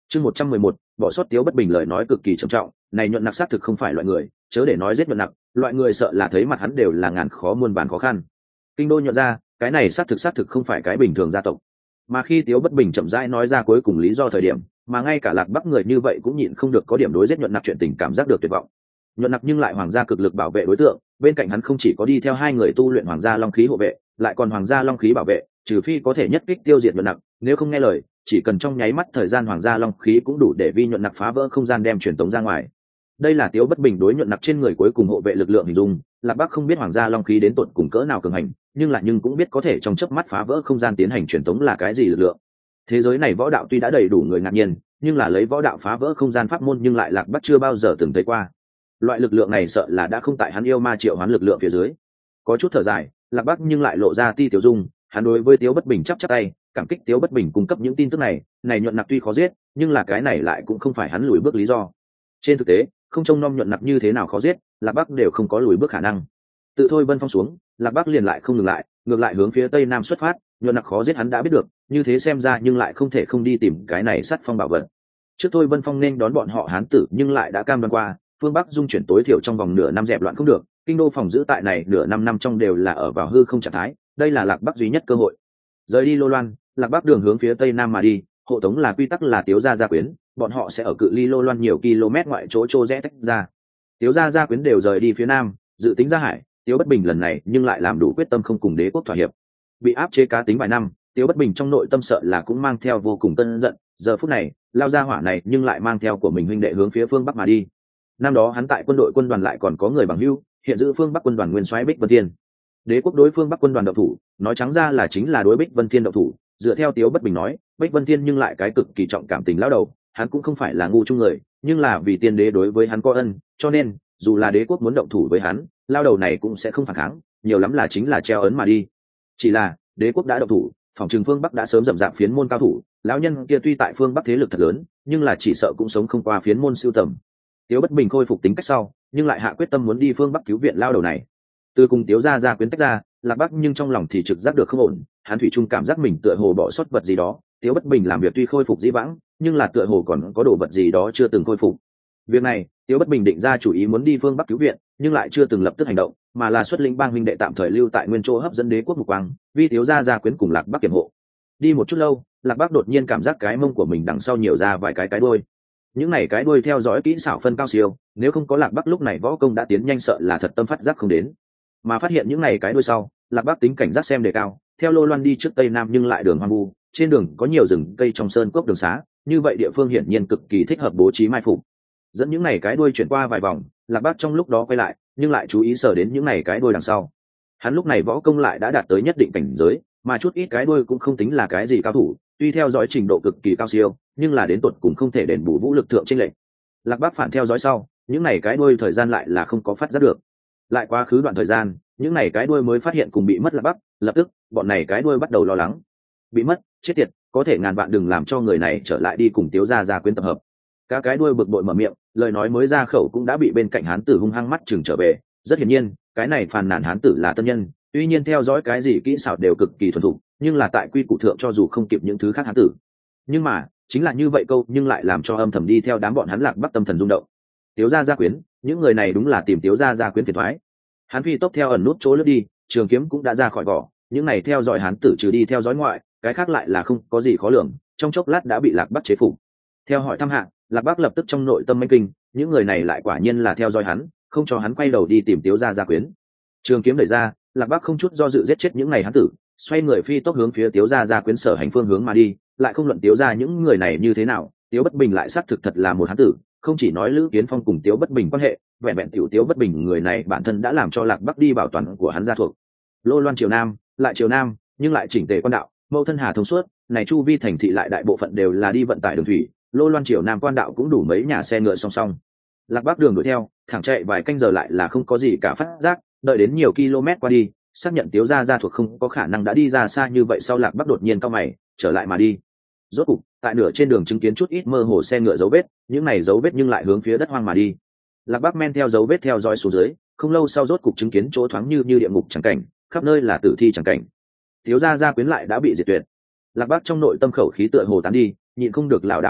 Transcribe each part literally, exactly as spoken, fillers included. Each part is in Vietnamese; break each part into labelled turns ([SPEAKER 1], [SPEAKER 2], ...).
[SPEAKER 1] chương một trăm mười một, bỏ sót Tiếu Bất Bình lời nói cực kỳ trầm trọng, này Nhuận Nặc xác thực không phải loại người, chớ để nói giết Nhuận Nặc, loại người sợ là thấy mặt hắn đều là ngàn khó muôn vàn khó khăn. Kinh đô nhận ra, cái này xác thực xác thực không phải cái bình thường gia tộc. Mà khi Tiếu Bất Bình chậm rãi nói ra cuối cùng lý do thời điểm, mà ngay cả Lạc Bắc người như vậy cũng nhịn không được có điểm đối giết Nhuận Nặc chuyện tình cảm giác được tuyệt vọng. Nhuận Nặc nhưng lại hoàng gia cực lực bảo vệ đối tượng, bên cạnh hắn không chỉ có đi theo hai người tu luyện hoàng gia long khí hộ vệ, lại còn hoàng gia long khí bảo vệ, trừ phi có thể nhất kích tiêu diệt Nhuận Nặc, nếu không nghe lời, chỉ cần trong nháy mắt thời gian hoàng gia long khí cũng đủ để vi Nhuận Nặc phá vỡ không gian đem truyền tống ra ngoài. Đây là Tiếu Bất Bình đối Nhuận Nặc trên người cuối cùng hộ vệ lực lượng hình dung. Lạc Bắc không biết hoàng gia long khí đến tột cùng cỡ nào cường hành, nhưng lại nhưng cũng biết có thể trong chớp mắt phá vỡ không gian tiến hành truyền tống là cái gì lực lượng. Thế giới này võ đạo tuy đã đầy đủ người ngạc nhiên, nhưng là lấy võ đạo phá vỡ không gian pháp môn nhưng lại Lạc Bắc chưa bao giờ từng thấy qua. Loại lực lượng này sợ là đã không tại hắn yêu ma triệu hoán lực lượng phía dưới. Có chút thở dài, Lạc Bắc nhưng lại lộ ra ti tiểu dung, hắn đối với Tiếu Bất Bình chắp chắp tay, cảm kích Tiếu Bất Bình cung cấp những tin tức này, này Nhuận Nặc tuy khó giết, nhưng là cái này lại cũng không phải hắn lùi bước lý do. Trên thực tế, không trông nom Nhuận Nặc như thế nào khó giết, Lạc Bắc đều không có lùi bước khả năng. Tự thôi Vân Phong xuống, Lạc Bắc liền lại không ngừng lại, ngược lại hướng phía tây nam xuất phát. Nhuận Nặc khó giết hắn đã biết được, như thế xem ra nhưng lại không thể không đi tìm cái này sắt phong bảo vật. Trước thôi Vân Phong nên đón bọn họ Hán tử, nhưng lại đã cam đoan qua, phương Bắc dung chuyển tối thiểu trong vòng nửa năm dẹp loạn không được, kinh đô phòng giữ tại này nửa năm năm trong đều là ở vào hư không trạng thái, đây là Lạc Bắc duy nhất cơ hội. Rời đi Lô Loan, Lạc Bắc đường hướng phía tây nam mà đi, hộ tống là quy tắc là Tiếu gia gia quyến, bọn họ sẽ ở cự ly Lô Loan nhiều km ngoại chỗ trô rẽ tách ra. Tiếu gia gia quyến đều rời đi phía nam, dự tính ra hải. Tiếu Bất Bình lần này nhưng lại làm đủ quyết tâm không cùng đế quốc thỏa hiệp. Bị áp chế cá tính vài năm, Tiếu Bất Bình trong nội tâm sợ là cũng mang theo vô cùng cơn giận, giờ phút này, lao ra hỏa này nhưng lại mang theo của mình huynh đệ hướng phía phương Bắc mà đi. Năm đó hắn tại quân đội quân đoàn lại còn có người bằng hữu, hiện giữ phương Bắc quân đoàn nguyên soái Bích Vân Thiên. Đế quốc đối phương Bắc quân đoàn động thủ, nói trắng ra là chính là đối Bích Vân Thiên động thủ, dựa theo Tiếu Bất Bình nói, Bích Vân Thiên nhưng lại cái cực kỳ trọng cảm tình lão đầu, hắn cũng không phải là ngu chung người, nhưng là vì tiên đế đối với hắn có ân, cho nên dù là đế quốc muốn động thủ với hắn, lao đầu này cũng sẽ không phản kháng, nhiều lắm là chính là treo ấn mà đi. Chỉ là đế quốc đã động thủ, phòng trường phương Bắc đã sớm rậm rạp phiến môn cao thủ, lão nhân kia tuy tại phương Bắc thế lực thật lớn, nhưng là chỉ sợ cũng sống không qua phiến môn siêu tầm. Tiếu Bất Bình khôi phục tính cách sau, nhưng lại hạ quyết tâm muốn đi phương Bắc cứu viện lao đầu này. Từ cùng Tiếu gia gia quyến tách ra, Lạc Bắc nhưng trong lòng thì trực giác được không ổn, hắn thủy chung cảm giác mình tựa hồ bỏ sót vật gì đó. Tiếu Bất Bình làm việc tuy khôi phục dĩ vãng, nhưng là tựa hồ còn có đồ vật gì đó chưa từng khôi phục. Việc này, Tiếu Bất Bình định ra chủ ý muốn đi phương Bắc cứu viện, nhưng lại chưa từng lập tức hành động, mà là xuất lĩnh bang huynh đệ tạm thời lưu tại nguyên chỗ hấp dẫn đế quốc mục quang, vì Tiếu gia gia quyến cùng Lạc Bắc kiểm hộ. Đi một chút lâu, Lạc Bắc đột nhiên cảm giác cái mông của mình đằng sau nhiều ra vài cái cái đuôi. Những này cái đuôi theo dõi kỹ xảo phân cao siêu, nếu không có Lạc Bắc lúc này võ công đã tiến nhanh sợ là thật tâm phát giác không đến. Mà phát hiện những này cái đuôi sau, Lạc Bắc tính cảnh giác xem đề cao, theo Lô Loan đi trước tây nam nhưng lại đường hoang vu, trên đường có nhiều rừng cây trong sơn cốc đường xá, như vậy địa phương hiển nhiên cực kỳ thích hợp bố trí mai phục. Dẫn những này cái đuôi chuyển qua vài vòng, Lạc Bắc trong lúc đó quay lại, nhưng lại chú ý sờ đến những này cái đuôi đằng sau. Hắn lúc này võ công lại đã đạt tới nhất định cảnh giới, mà chút ít cái đuôi cũng không tính là cái gì cao thủ, tuy theo dõi trình độ cực kỳ cao siêu, nhưng là đến tột cùng không thể đền bù vũ lực thượng chênh lệch. Lạc Bắc phản theo dõi sau, những này cái đuôi thời gian lại là không có phát giác được. Lại quá khứ đoạn thời gian, những này cái đuôi mới phát hiện cùng bị mất Lạc Bắc, lập tức, bọn này cái đuôi bắt đầu lo lắng. Bị mất, chết tiệt, có thể ngàn vạn đừng làm cho người này trở lại đi cùng Tiếu gia gia quyến tập hợp. Các cái đuôi bực bội mở miệng, lời nói mới ra khẩu cũng đã bị bên cạnh hán tử hung hăng mắt chừng trở về. Rất hiển nhiên, cái này phàn nàn hán tử là tân nhân, tuy nhiên theo dõi cái gì kỹ xảo đều cực kỳ thuần thục, nhưng là tại quy củ thượng cho dù không kịp những thứ khác hán tử. Nhưng mà, chính là như vậy câu, nhưng lại làm cho âm thầm đi theo đám bọn hắn Lạc Bắc tâm thần rung động. Tiếu gia gia quyến, những người này đúng là tìm Tiếu gia gia quyến phiền toái. Hắn phi tốc theo ẩn nút chỗ lướt đi, trường kiếm cũng đã ra khỏi vỏ, những này theo dõi hán tử trừ đi theo dõi ngoại, cái khác lại là không có gì khó lường, trong chốc lát đã bị Lạc Bắc chế phục. Theo hỏi thăm hạ, Lạc Bắc lập tức trong nội tâm manh kinh, những người này lại quả nhiên là theo dõi hắn, không cho hắn quay đầu đi tìm Tiếu gia gia quyến. Trường kiếm đẩy ra, Lạc Bắc không chút do dự giết chết những này hán tử, xoay người phi tốc hướng phía Tiếu gia gia quyến sở hành phương hướng mà đi, lại không luận Tiếu gia những người này như thế nào, Tiếu Bất Bình lại xác thực thật là một hán tử, không chỉ nói Lữ Kiến Phong cùng Tiếu Bất Bình quan hệ, vẹn vẹn tiểu Tiếu Bất Bình người này bản thân đã làm cho Lạc Bắc đi bảo toàn của hắn gia thuộc. Lô Loan triều nam, lại triều nam, nhưng lại chỉnh tề quan đạo, mâu thân hà thông suốt, này chu vi thành thị lại đại bộ phận đều là đi vận tải đường thủy, Lô Loan triều nam quan đạo cũng đủ mấy nhà xe ngựa song song. Lạc Bắc đường đuổi theo, thẳng chạy vài canh giờ lại là không có gì cả phát giác, đợi đến nhiều km qua đi, xác nhận Tiếu gia gia thuộc không có khả năng đã đi ra xa như vậy sau Lạc Bắc đột nhiên cau mày, trở lại mà đi. Rốt cục, tại nửa trên đường chứng kiến chút ít mơ hồ xe ngựa dấu vết, những này dấu vết nhưng lại hướng phía đất hoang mà đi. Lạc Bắc men theo dấu vết theo dõi xuống dưới, không lâu sau rốt cục chứng kiến chỗ thoáng như như địa ngục chẳng cảnh, khắp nơi là tử thi chẳng cảnh. Tiếu gia gia quyến lại đã bị diệt tuyệt. Lạc Bắc trong nội tâm khẩu khí tựa hồ tán đi, nhịn không được lảo đảo vài bước,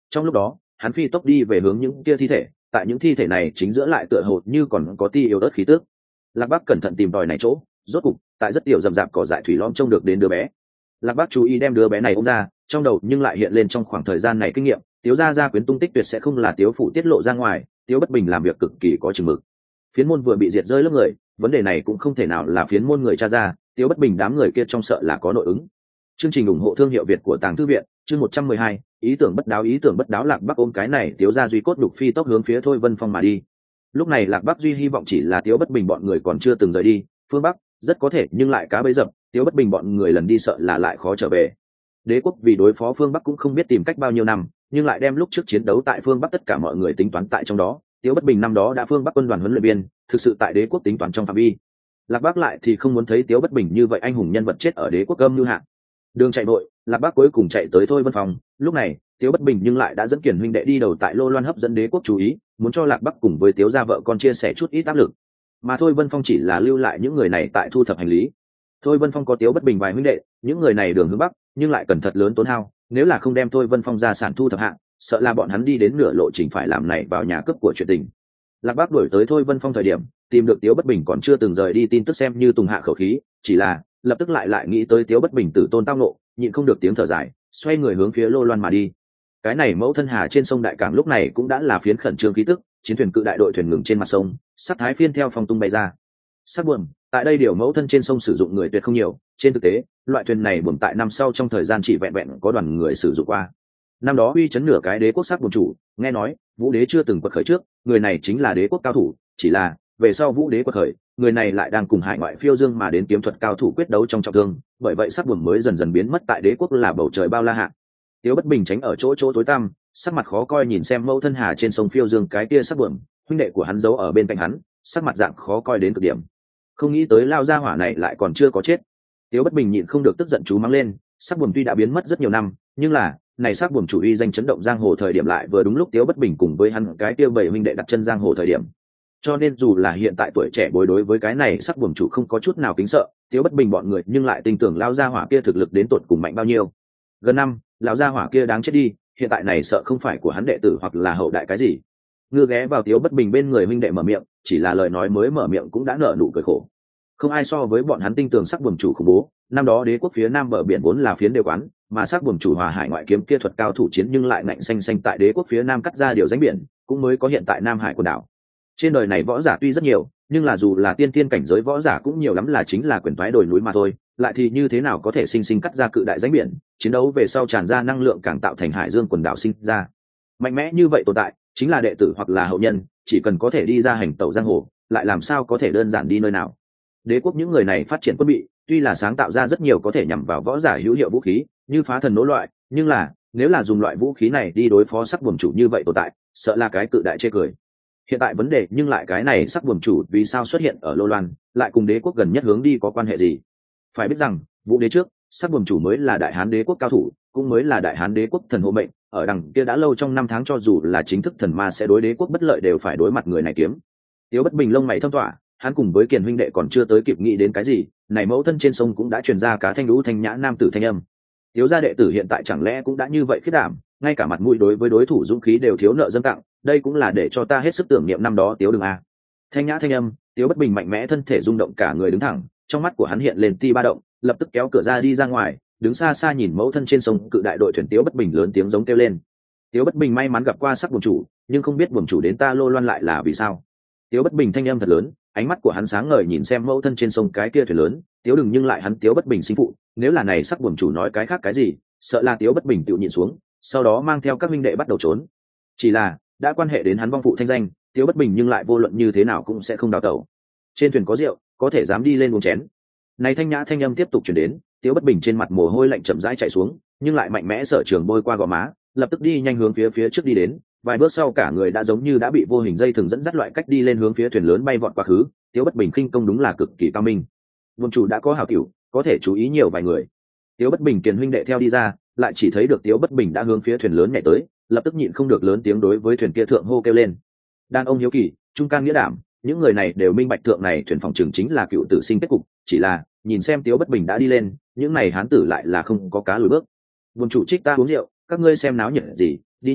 [SPEAKER 1] trong lúc đó hắn phi tốc đi về hướng những kia thi thể, tại những thi thể này chính giữa lại tựa hồ như còn có ti yếu ớt khí tước. Lạc Bắc cẩn thận tìm tòi này chỗ, rốt cục tại rất tiểu rậm rạp cỏ dại thủy lõm trông được đến đứa bé. Lạc Bắc chú ý đem đứa bé này ôm ra, trong đầu nhưng lại hiện lên trong khoảng thời gian này kinh nghiệm, Tiếu gia gia quyến tung tích tuyệt sẽ không là Tiếu phủ tiết lộ ra ngoài, Tiếu Bất Bình làm việc cực kỳ có chừng mực. Phiến môn vừa bị diệt rơi lớp người, vấn đề này cũng không thể nào là phiến môn người cha ra, Tiếu Bất Bình đám người kia trong sợ là có nội ứng. Chương trình ủng hộ thương hiệu Việt của Tàng Thư viện, chương một trăm mười hai, ý tưởng bất đáo ý tưởng bất đáo. Lạc Bắc ôm cái này Tiếu gia duy cốt đục phi tốc hướng phía Thôi Vân Phong mà đi. Lúc này Lạc Bắc duy hy vọng chỉ là Tiếu Bất Bình bọn người còn chưa từng rời đi, phương Bắc rất có thể nhưng lại cá bấy dập, Tiếu Bất Bình bọn người lần đi sợ là lại khó trở về. Đế quốc vì đối phó phương Bắc cũng không biết tìm cách bao nhiêu năm, nhưng lại đem lúc trước chiến đấu tại phương Bắc tất cả mọi người tính toán tại trong đó. Tiếu Bất Bình năm đó đã phương Bắc quân đoàn huấn luyện viên, thực sự tại đế quốc tính toán trong phạm vi. Lạc Bắc lại thì không muốn thấy Tiếu Bất Bình như vậy anh hùng nhân vật chết ở đế quốc âm như hạng. Đường chạy vội, Lạc Bắc cuối cùng chạy tới Thôi Vân Phong. Lúc này Tiếu Bất Bình nhưng lại đã dẫn Kiền huynh đệ đi đầu tại Lô Loan hấp dẫn đế quốc chú ý, muốn cho Lạc Bắc cùng với Tiếu gia vợ con chia sẻ chút ít áp lực. Mà Thôi Vân Phong chỉ là lưu lại những người này tại thu thập hành lý. Thôi Vân Phong có Tiếu Bất Bình vài huynh đệ, những người này đường hướng bắc, nhưng lại cần thật lớn tốn hao, nếu là không đem Thôi Vân Phong ra sản thu thập hạng, sợ là bọn hắn đi đến nửa lộ trình phải làm này vào nhà cướp của chuyện tình. Lạc Bắc đuổi tới Thôi Vân Phong thời điểm, tìm được Tiếu Bất Bình còn chưa từng rời đi tin tức xem như tùng hạ khẩu khí, chỉ là lập tức lại lại nghĩ tới Tiếu Bất Bình tử tôn tao nộ, nhịn không được tiếng thở dài, xoay người hướng phía Lô Loan mà đi. Cái này mẫu thân hà trên sông đại cảng lúc này cũng đã là phiến khẩn trương khí tức, chiến thuyền cự đại đội thuyền ngừng trên mặt sông, sắt thái phiên theo phong tung bay ra. Sắc buồm, tại đây điều mẫu thân trên sông sử dụng người tuyệt không nhiều, trên thực tế, loại thuyền này buồm tại năm sau trong thời gian chỉ vẹn vẹn có đoàn người sử dụng qua. Năm đó uy chấn nửa cái đế quốc sắc buồm chủ, nghe nói Vũ Đế chưa từng quật khởi trước, người này chính là đế quốc cao thủ, chỉ là về sau Vũ Đế quật khởi, người này lại đang cùng hải ngoại phiêu dương mà đến kiếm thuật cao thủ quyết đấu trong trọng thương, bởi vậy sắc buồm mới dần dần biến mất tại đế quốc là bầu trời bao la hạ. Tiếu Bất Bình tránh ở chỗ chỗ tối tăm, sắc mặt khó coi nhìn xem mẫu thân hà trên sông phiêu dương cái kia sắc buồm, huynh đệ của hắn giấu ở bên cạnh hắn, sắc mặt dạng khó coi đến cực điểm. Không nghĩ tới lao gia hỏa này lại còn chưa có chết. Tiếu Bất Bình nhịn không được tức giận chú mắng lên, sắc buồm tuy đã biến mất rất nhiều năm, nhưng là này sắc buồm chủ uy danh chấn động giang hồ thời điểm lại vừa đúng lúc Tiếu Bất Bình cùng với hắn cái kia bảy huynh đệ đặt chân giang hồ thời điểm. Cho nên dù là hiện tại tuổi trẻ bối đối với cái này sắc buồm chủ không có chút nào kính sợ, Tiếu Bất Bình bọn người nhưng lại tin tưởng lao gia hỏa kia thực lực đến tột cùng mạnh bao nhiêu. Gần năm, lão gia hỏa kia đáng chết đi, hiện tại này sợ không phải của hắn đệ tử hoặc là hậu đại cái gì. Ngư ghé vào Tiếu Bất Bình bên người huynh đệ mở miệng, chỉ là lời nói mới mở miệng cũng đã nở nụ cười khổ. Không ai so với bọn hắn tinh tường sắc buồm chủ khủng bố, năm đó đế quốc phía nam bờ biển vốn là phiến đều quán, mà sắc buồm chủ hòa hải ngoại kiếm kia thuật cao thủ chiến nhưng lại ngạnh xanh xanh tại đế quốc phía nam cắt ra điều danh biển, cũng mới có hiện tại Nam Hải quần đảo. Trên đời này võ giả tuy rất nhiều, nhưng là dù là tiên tiên cảnh giới võ giả cũng nhiều lắm là chính là quyền thoái đồi núi mà thôi, lại thì như thế nào có thể sinh sinh cắt ra cự đại danh biển, chiến đấu về sau tràn ra năng lượng càng tạo thành hải dương quần đảo sinh ra. Mạnh mẽ như vậy tồn tại, chính là đệ tử hoặc là hậu nhân, chỉ cần có thể đi ra hành tẩu giang hồ, lại làm sao có thể đơn giản đi nơi nào. Đế quốc những người này phát triển quân bị, tuy là sáng tạo ra rất nhiều có thể nhằm vào võ giả hữu hiệu vũ khí, như phá thần nỗ loại, nhưng là nếu là dùng loại vũ khí này đi đối phó sắc buồm chủ như vậy tồn tại, sợ là cái cự đại chê cười. Hiện tại vấn đề nhưng lại cái này sắc buồm chủ vì sao xuất hiện ở Lô Loan, lại cùng đế quốc gần nhất hướng đi có quan hệ gì? Phải biết rằng, Vũ Đế trước, sắc buồm chủ mới là đại hán đế quốc cao thủ, cũng mới là đại hán đế quốc thần hộ mệnh, ở đằng kia đã lâu trong năm tháng cho dù là chính thức thần ma sẽ đối đế quốc bất lợi đều phải đối mặt người này kiếm. Tiếu Bất Bình lông mày thâm tỏa, hắn cùng với Kiền huynh đệ còn chưa tới kịp nghĩ đến cái gì, này mẫu thân trên sông cũng đã truyền ra cá thanh lũ thanh nhã nam tử thanh âm. Tiếu gia đệ tử hiện tại chẳng lẽ cũng đã như vậy khiết đảm, ngay cả mặt mũi đối với đối thủ dũng khí đều thiếu nợ dâng tặng, đây cũng là để cho ta hết sức tưởng niệm năm đó Tiếu Đường a. Thanh nhã thanh âm, Tiếu Bất Bình mạnh mẽ thân thể rung động cả người đứng thẳng, trong mắt của hắn hiện lên ti ba động, lập tức kéo cửa ra đi ra ngoài, đứng xa xa nhìn mẫu thân trên sông cự đại đội thuyền. Tiếu Bất Bình lớn tiếng giống kêu lên. Tiếu Bất Bình may mắn gặp qua sắc buồm chủ, nhưng không biết buồm chủ đến ta Lô Loan lại là vì sao. Tiếu Bất Bình thanh âm thật lớn, ánh mắt của hắn sáng ngời nhìn xem mẫu thân trên sông cái kia thuyền lớn. Tiếu Đừng nhưng lại hắn Tiếu Bất Bình sinh phụ, nếu là này sắc buồm chủ nói cái khác cái gì, sợ là Tiếu Bất Bình tự nhịn xuống, sau đó mang theo các minh đệ bắt đầu trốn. Chỉ là đã quan hệ đến hắn vong phụ thanh danh, Tiếu Bất Bình nhưng lại vô luận như thế nào cũng sẽ không đào tẩu. Trên thuyền có rượu, có thể dám đi lên uống chén. Này thanh nhã thanh âm tiếp tục truyền đến, Tiếu Bất Bình trên mặt mồ hôi lạnh chậm rãi chảy xuống, nhưng lại mạnh mẽ sở trường bôi qua gò má, lập tức đi nhanh hướng phía phía trước đi đến, vài bước sau cả người đã giống như đã bị vô hình dây thừng dẫn dắt loại cách đi lên hướng phía thuyền lớn bay vọt quá khứ. Tiếu Bất Bình khinh công đúng là cực kỳ cao minh. Buồn chủ đã có hảo cửu, có thể chú ý nhiều vài người. Tiếu Bất Bình Kiền huynh đệ theo đi ra, lại chỉ thấy được Tiếu Bất Bình đã hướng phía thuyền lớn nhảy tới, lập tức nhịn không được lớn tiếng đối với thuyền kia thượng hô kêu lên. Đàn ông hiếu kỳ, trung can nghĩa đảm, những người này đều minh bạch thượng này thuyền phòng trường chính là cựu tử sinh kết cục, chỉ là nhìn xem Tiếu Bất Bình đã đi lên, những này hán tử lại là không có cá lùi bước. Buồn chủ trích ta uống rượu, các ngươi xem náo nhiệt gì, đi nhanh.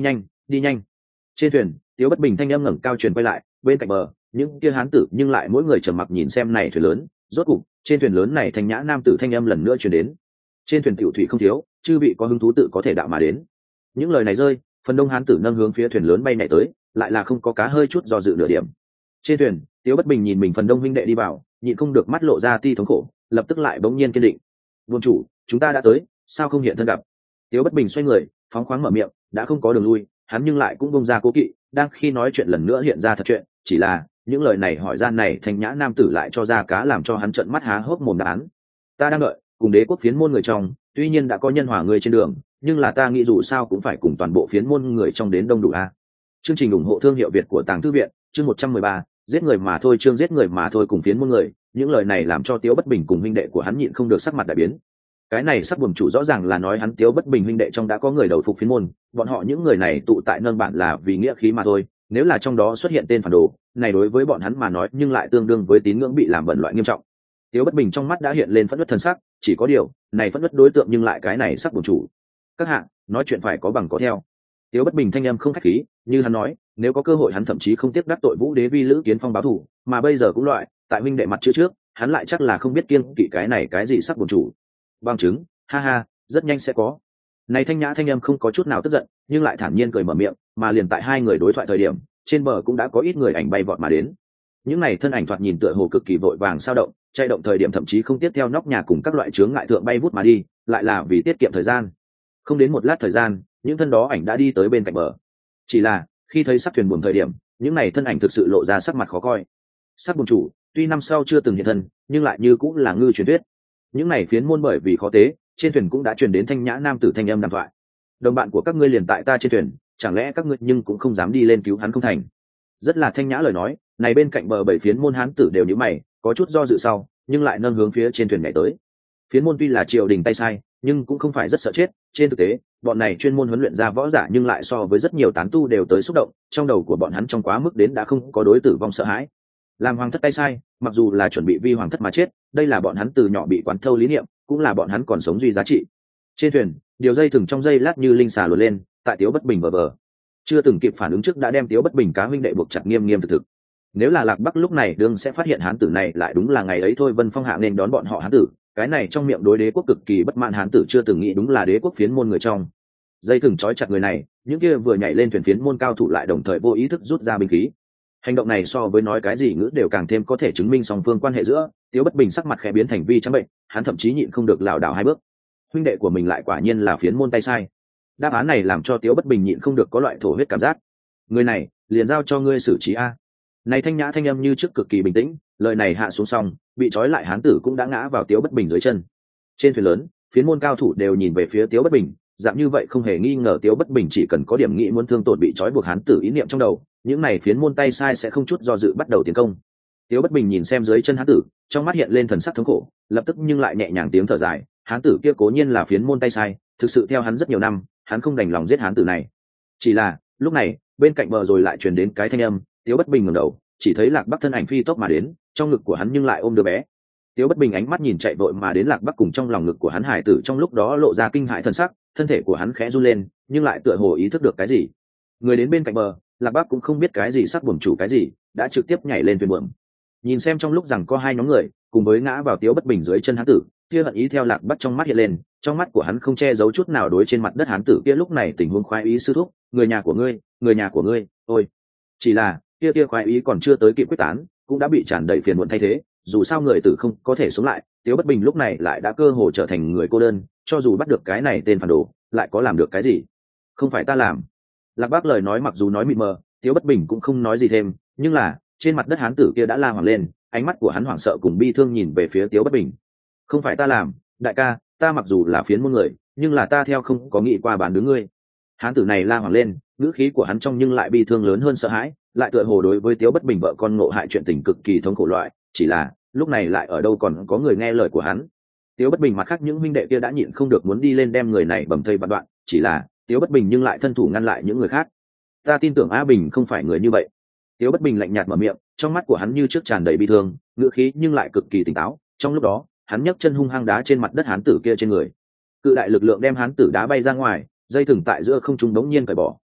[SPEAKER 1] đi nhanh. Trên thuyền, Tiếu Bất Bình thanh âm ngẩng cao truyền quay lại, bên cạnh bờ, những kia hán tử nhưng lại mỗi người trầm mặc nhìn xem này thuyền lớn. Rốt cục, trên thuyền lớn này thanh nhã nam tử thanh âm lần nữa truyền đến. Trên thuyền tiểu thủy không thiếu, chư vị có hứng thú tự có thể đạo mà đến. Những lời này rơi, phần đông hán tử nâng hướng phía thuyền lớn bay nhảy tới, lại là không có cá hơi chút do dự nửa điểm. Trên thuyền, Tiếu Bất Bình nhìn mình phần đông huynh đệ đi vào, nhịn không được mắt lộ ra ti thống khổ, lập tức lại bỗng nhiên kiên định. Buôn chủ, chúng ta đã tới, sao không hiện thân gặp? Tiếu Bất Bình xoay người, phóng khoáng mở miệng, đã không có đường lui, hắn nhưng lại cũng bông ra cố kỵ, đang khi nói chuyện lần nữa hiện ra thật chuyện, chỉ là những lời này hỏi gian này thanh nhã nam tử lại cho ra cá làm cho hắn trợn mắt há hốc mồm đáp án. Ta đang đợi, cùng đế quốc phiến môn người trong, tuy nhiên đã có nhân hòa người trên đường, nhưng là ta nghĩ dù sao cũng phải cùng toàn bộ phiến môn người trong đến đông đủ a. Chương trình ủng hộ thương hiệu Việt của Tàng Thư viện, chương một trăm mười ba, giết người mà thôi, chương giết người mà thôi cùng phiến môn người, những lời này làm cho Tiếu Bất Bình cùng huynh đệ của hắn nhịn không được sắc mặt đại biến. Cái này sắc buồn chủ rõ ràng là nói hắn Tiếu Bất Bình huynh đệ trong đã có người đầu phục phiến môn, bọn họ những người này tụ tại nâng bản là vì nghĩa khí mà thôi, nếu là trong đó xuất hiện tên phản đồ, này đối với bọn hắn mà nói nhưng lại tương đương với tín ngưỡng bị làm bẩn loại nghiêm trọng. Tiếu Bất Bình trong mắt đã hiện lên phẫn nộ thần sắc, chỉ có điều, này phẫn nộ đối tượng nhưng lại cái này sắc buồn chủ. Các hạ, nói chuyện phải có bằng có theo. Tiếu Bất Bình thanh âm không khách khí, như hắn nói, nếu có cơ hội hắn thậm chí không tiếc đắc tội Vũ Đế Vi Lữ Kiến Phong báo thù, mà bây giờ cũng loại, tại huynh đệ mặt chữ trước, hắn lại chắc là không biết kiêng kỵ cái này cái gì sắc buồn chủ. Bằng chứng, ha ha, rất nhanh sẽ có. Này thanh nhã thanh âm không có chút nào tức giận, nhưng lại thản nhiên cười mở miệng, mà liền tại hai người đối thoại thời điểm, trên bờ cũng đã có ít người ảnh bay vọt mà đến. Những này thân ảnh thoạt nhìn tựa hồ cực kỳ vội vàng sao động, chạy động thời điểm thậm chí không tiếp theo nóc nhà cùng các loại chướng ngại thượng bay vút mà đi, lại là vì tiết kiệm thời gian. Không đến một lát thời gian, những thân đó ảnh đã đi tới bên cạnh bờ. Chỉ là khi thấy sắc thuyền buồm thời điểm, những này thân ảnh thực sự lộ ra sắc mặt khó coi. Sắc buồm chủ tuy năm sau chưa từng hiện thân, nhưng lại như cũng là ngư truyền thuyết. Những này phiến môn bởi vì khó tế, trên thuyền cũng đã truyền đến thanh nhã nam tử thanh âm đàm thoại. Đồng bạn của các ngươi liền tại ta trên thuyền, chẳng lẽ các ngươi nhưng cũng không dám đi lên cứu hắn không thành? Rất là thanh nhã lời nói, này bên cạnh bờ bảy phiến môn hán tử đều nhíu mày, có chút do dự sau, nhưng lại nâng hướng phía trên thuyền nhảy tới. Phiến môn tuy là triều đình tay sai, nhưng cũng không phải rất sợ chết, trên thực tế, bọn này chuyên môn huấn luyện ra võ giả nhưng lại so với rất nhiều tán tu đều tới xúc động, trong đầu của bọn hắn trong quá mức đến đã không có đối tử vong sợ hãi. Làm hoàng thất tay sai, mặc dù là chuẩn bị vi hoàng thất mà chết, đây là bọn hắn từ nhỏ bị quán thâu lý niệm, cũng là bọn hắn còn sống duy giá trị. Trên thuyền, điều dây thừng trong dây lát như linh xà luồn lên, tại Tiếu Bất Bình bờ bờ. Chưa từng kịp phản ứng trước đã đem Tiếu Bất Bình cá huynh đệ buộc chặt nghiêm nghiêm thực thực. Nếu là Lạc Bắc lúc này đương sẽ phát hiện hán tử này lại đúng là ngày ấy thôi Vân Phong hạ nên đón bọn họ hán tử, cái này trong miệng đối đế quốc cực kỳ bất mãn hán tử chưa từng nghĩ đúng là đế quốc phiến môn người trong. Dây thừng trói chặt người này, những kia vừa nhảy lên thuyền phiến môn cao thủ lại đồng thời vô ý thức rút ra binh khí. Hành động này so với nói cái gì ngữ đều càng thêm có thể chứng minh song phương quan hệ giữa. Tiếu Bất Bình sắc mặt khẽ biến thành vi trắng bệnh, hắn thậm chí nhịn không được lảo đảo hai bước. Huynh đệ của mình lại quả nhiên là phiến môn tay sai. Đáp án này làm cho Tiếu Bất Bình nhịn không được có loại thổ huyết cảm giác. Người này, liền giao cho ngươi xử trí a. Này thanh nhã thanh âm như trước cực kỳ bình tĩnh, lời này hạ xuống xong, bị trói lại hán tử cũng đã ngã vào Tiếu Bất Bình dưới chân. Trên thuyền lớn, phiến môn cao thủ đều nhìn về phía Tiếu Bất Bình, dạng như vậy không hề nghi ngờ Tiếu Bất Bình chỉ cần có điểm nghĩ muốn thương tổn bị trói buộc hán tử ý niệm trong đầu, những này phiến môn tay sai sẽ không chút do dự bắt đầu tiến công. Tiếu Bất Bình nhìn xem dưới chân hán tử, trong mắt hiện lên thần sắc thống khổ, lập tức nhưng lại nhẹ nhàng tiếng thở dài, hán tử kia cố nhiên là phiến môn tay sai, thực sự theo hắn rất nhiều năm, hắn không đành lòng giết hán tử này. Chỉ là, lúc này, bên cạnh bờ rồi lại truyền đến cái thanh âm, Tiếu Bất Bình ngẩng đầu, chỉ thấy Lạc Bắc thân ảnh phi tốc mà đến, trong ngực của hắn nhưng lại ôm đứa bé. Tiếu Bất Bình ánh mắt nhìn chạy vội mà đến Lạc Bắc cùng trong lòng ngực của hắn hải tử trong lúc đó lộ ra kinh hãi thần sắc, thân thể của hắn khẽ run lên, nhưng lại tựa hồ ý thức được cái gì. Người đến bên cạnh bờ, Lạc Bắc cũng không biết cái gì sắc buồm chủ cái gì, đã trực tiếp nhảy lên thuyền buồm. Nhìn xem trong lúc rằng có hai nhóm người, cùng với ngã vào Tiếu Bất Bình dưới chân hắn tử, kia hận ý theo Lạc Bắc trong mắt hiện lên, trong mắt của hắn không che giấu chút nào đối trên mặt đất hắn tử kia lúc này tình huống khoái ý sư thúc, người nhà của ngươi, người nhà của ngươi, ôi. Chỉ là, kia kia khoái ý còn chưa tới kịp quyết tán, cũng đã bị tràn đầy phiền muộn thay thế, dù sao người tử không có thể sống lại, Tiếu Bất Bình lúc này lại đã cơ hồ trở thành người cô đơn, cho dù bắt được cái này tên phản đồ, lại có làm được cái gì? Không phải ta làm. Lạc Bác lời nói mặc dù nói mịt mờ, Tiếu Bất Bình cũng không nói gì thêm, nhưng là, trên mặt đất hán tử kia đã la hoảng lên, ánh mắt của hắn hoảng sợ cùng bi thương nhìn về phía Tiếu Bất Bình. Không phải ta làm, đại ca, ta mặc dù là phiến môn người, nhưng là ta theo không có nghĩ qua bán đứng ngươi. Hán tử này la hoảng lên, ngữ khí của hắn trong nhưng lại bi thương lớn hơn sợ hãi, lại tựa hồ đối với Tiếu Bất Bình vợ con ngộ hại chuyện tình cực kỳ thống khổ loại, chỉ là lúc này lại ở đâu còn có người nghe lời của hắn. Tiếu Bất Bình mặt khác những huynh đệ kia đã nhịn không được muốn đi lên đem người này bầm thây vạn đoạn, chỉ là Tiếu Bất Bình nhưng lại thân thủ ngăn lại những người khác. Ta tin tưởng A Bình không phải người như vậy. Tiếu Bất Bình lạnh nhạt mở miệng, trong mắt của hắn như trước tràn đầy bi thương, ngữ khí nhưng lại cực kỳ tỉnh táo. Trong lúc đó, hắn nhấc chân hung hăng đá trên mặt đất hán tử kia trên người. Cự đại lực lượng đem hán tử đá bay ra ngoài, dây thừng tại giữa không trung đống nhiên cởi bỏ,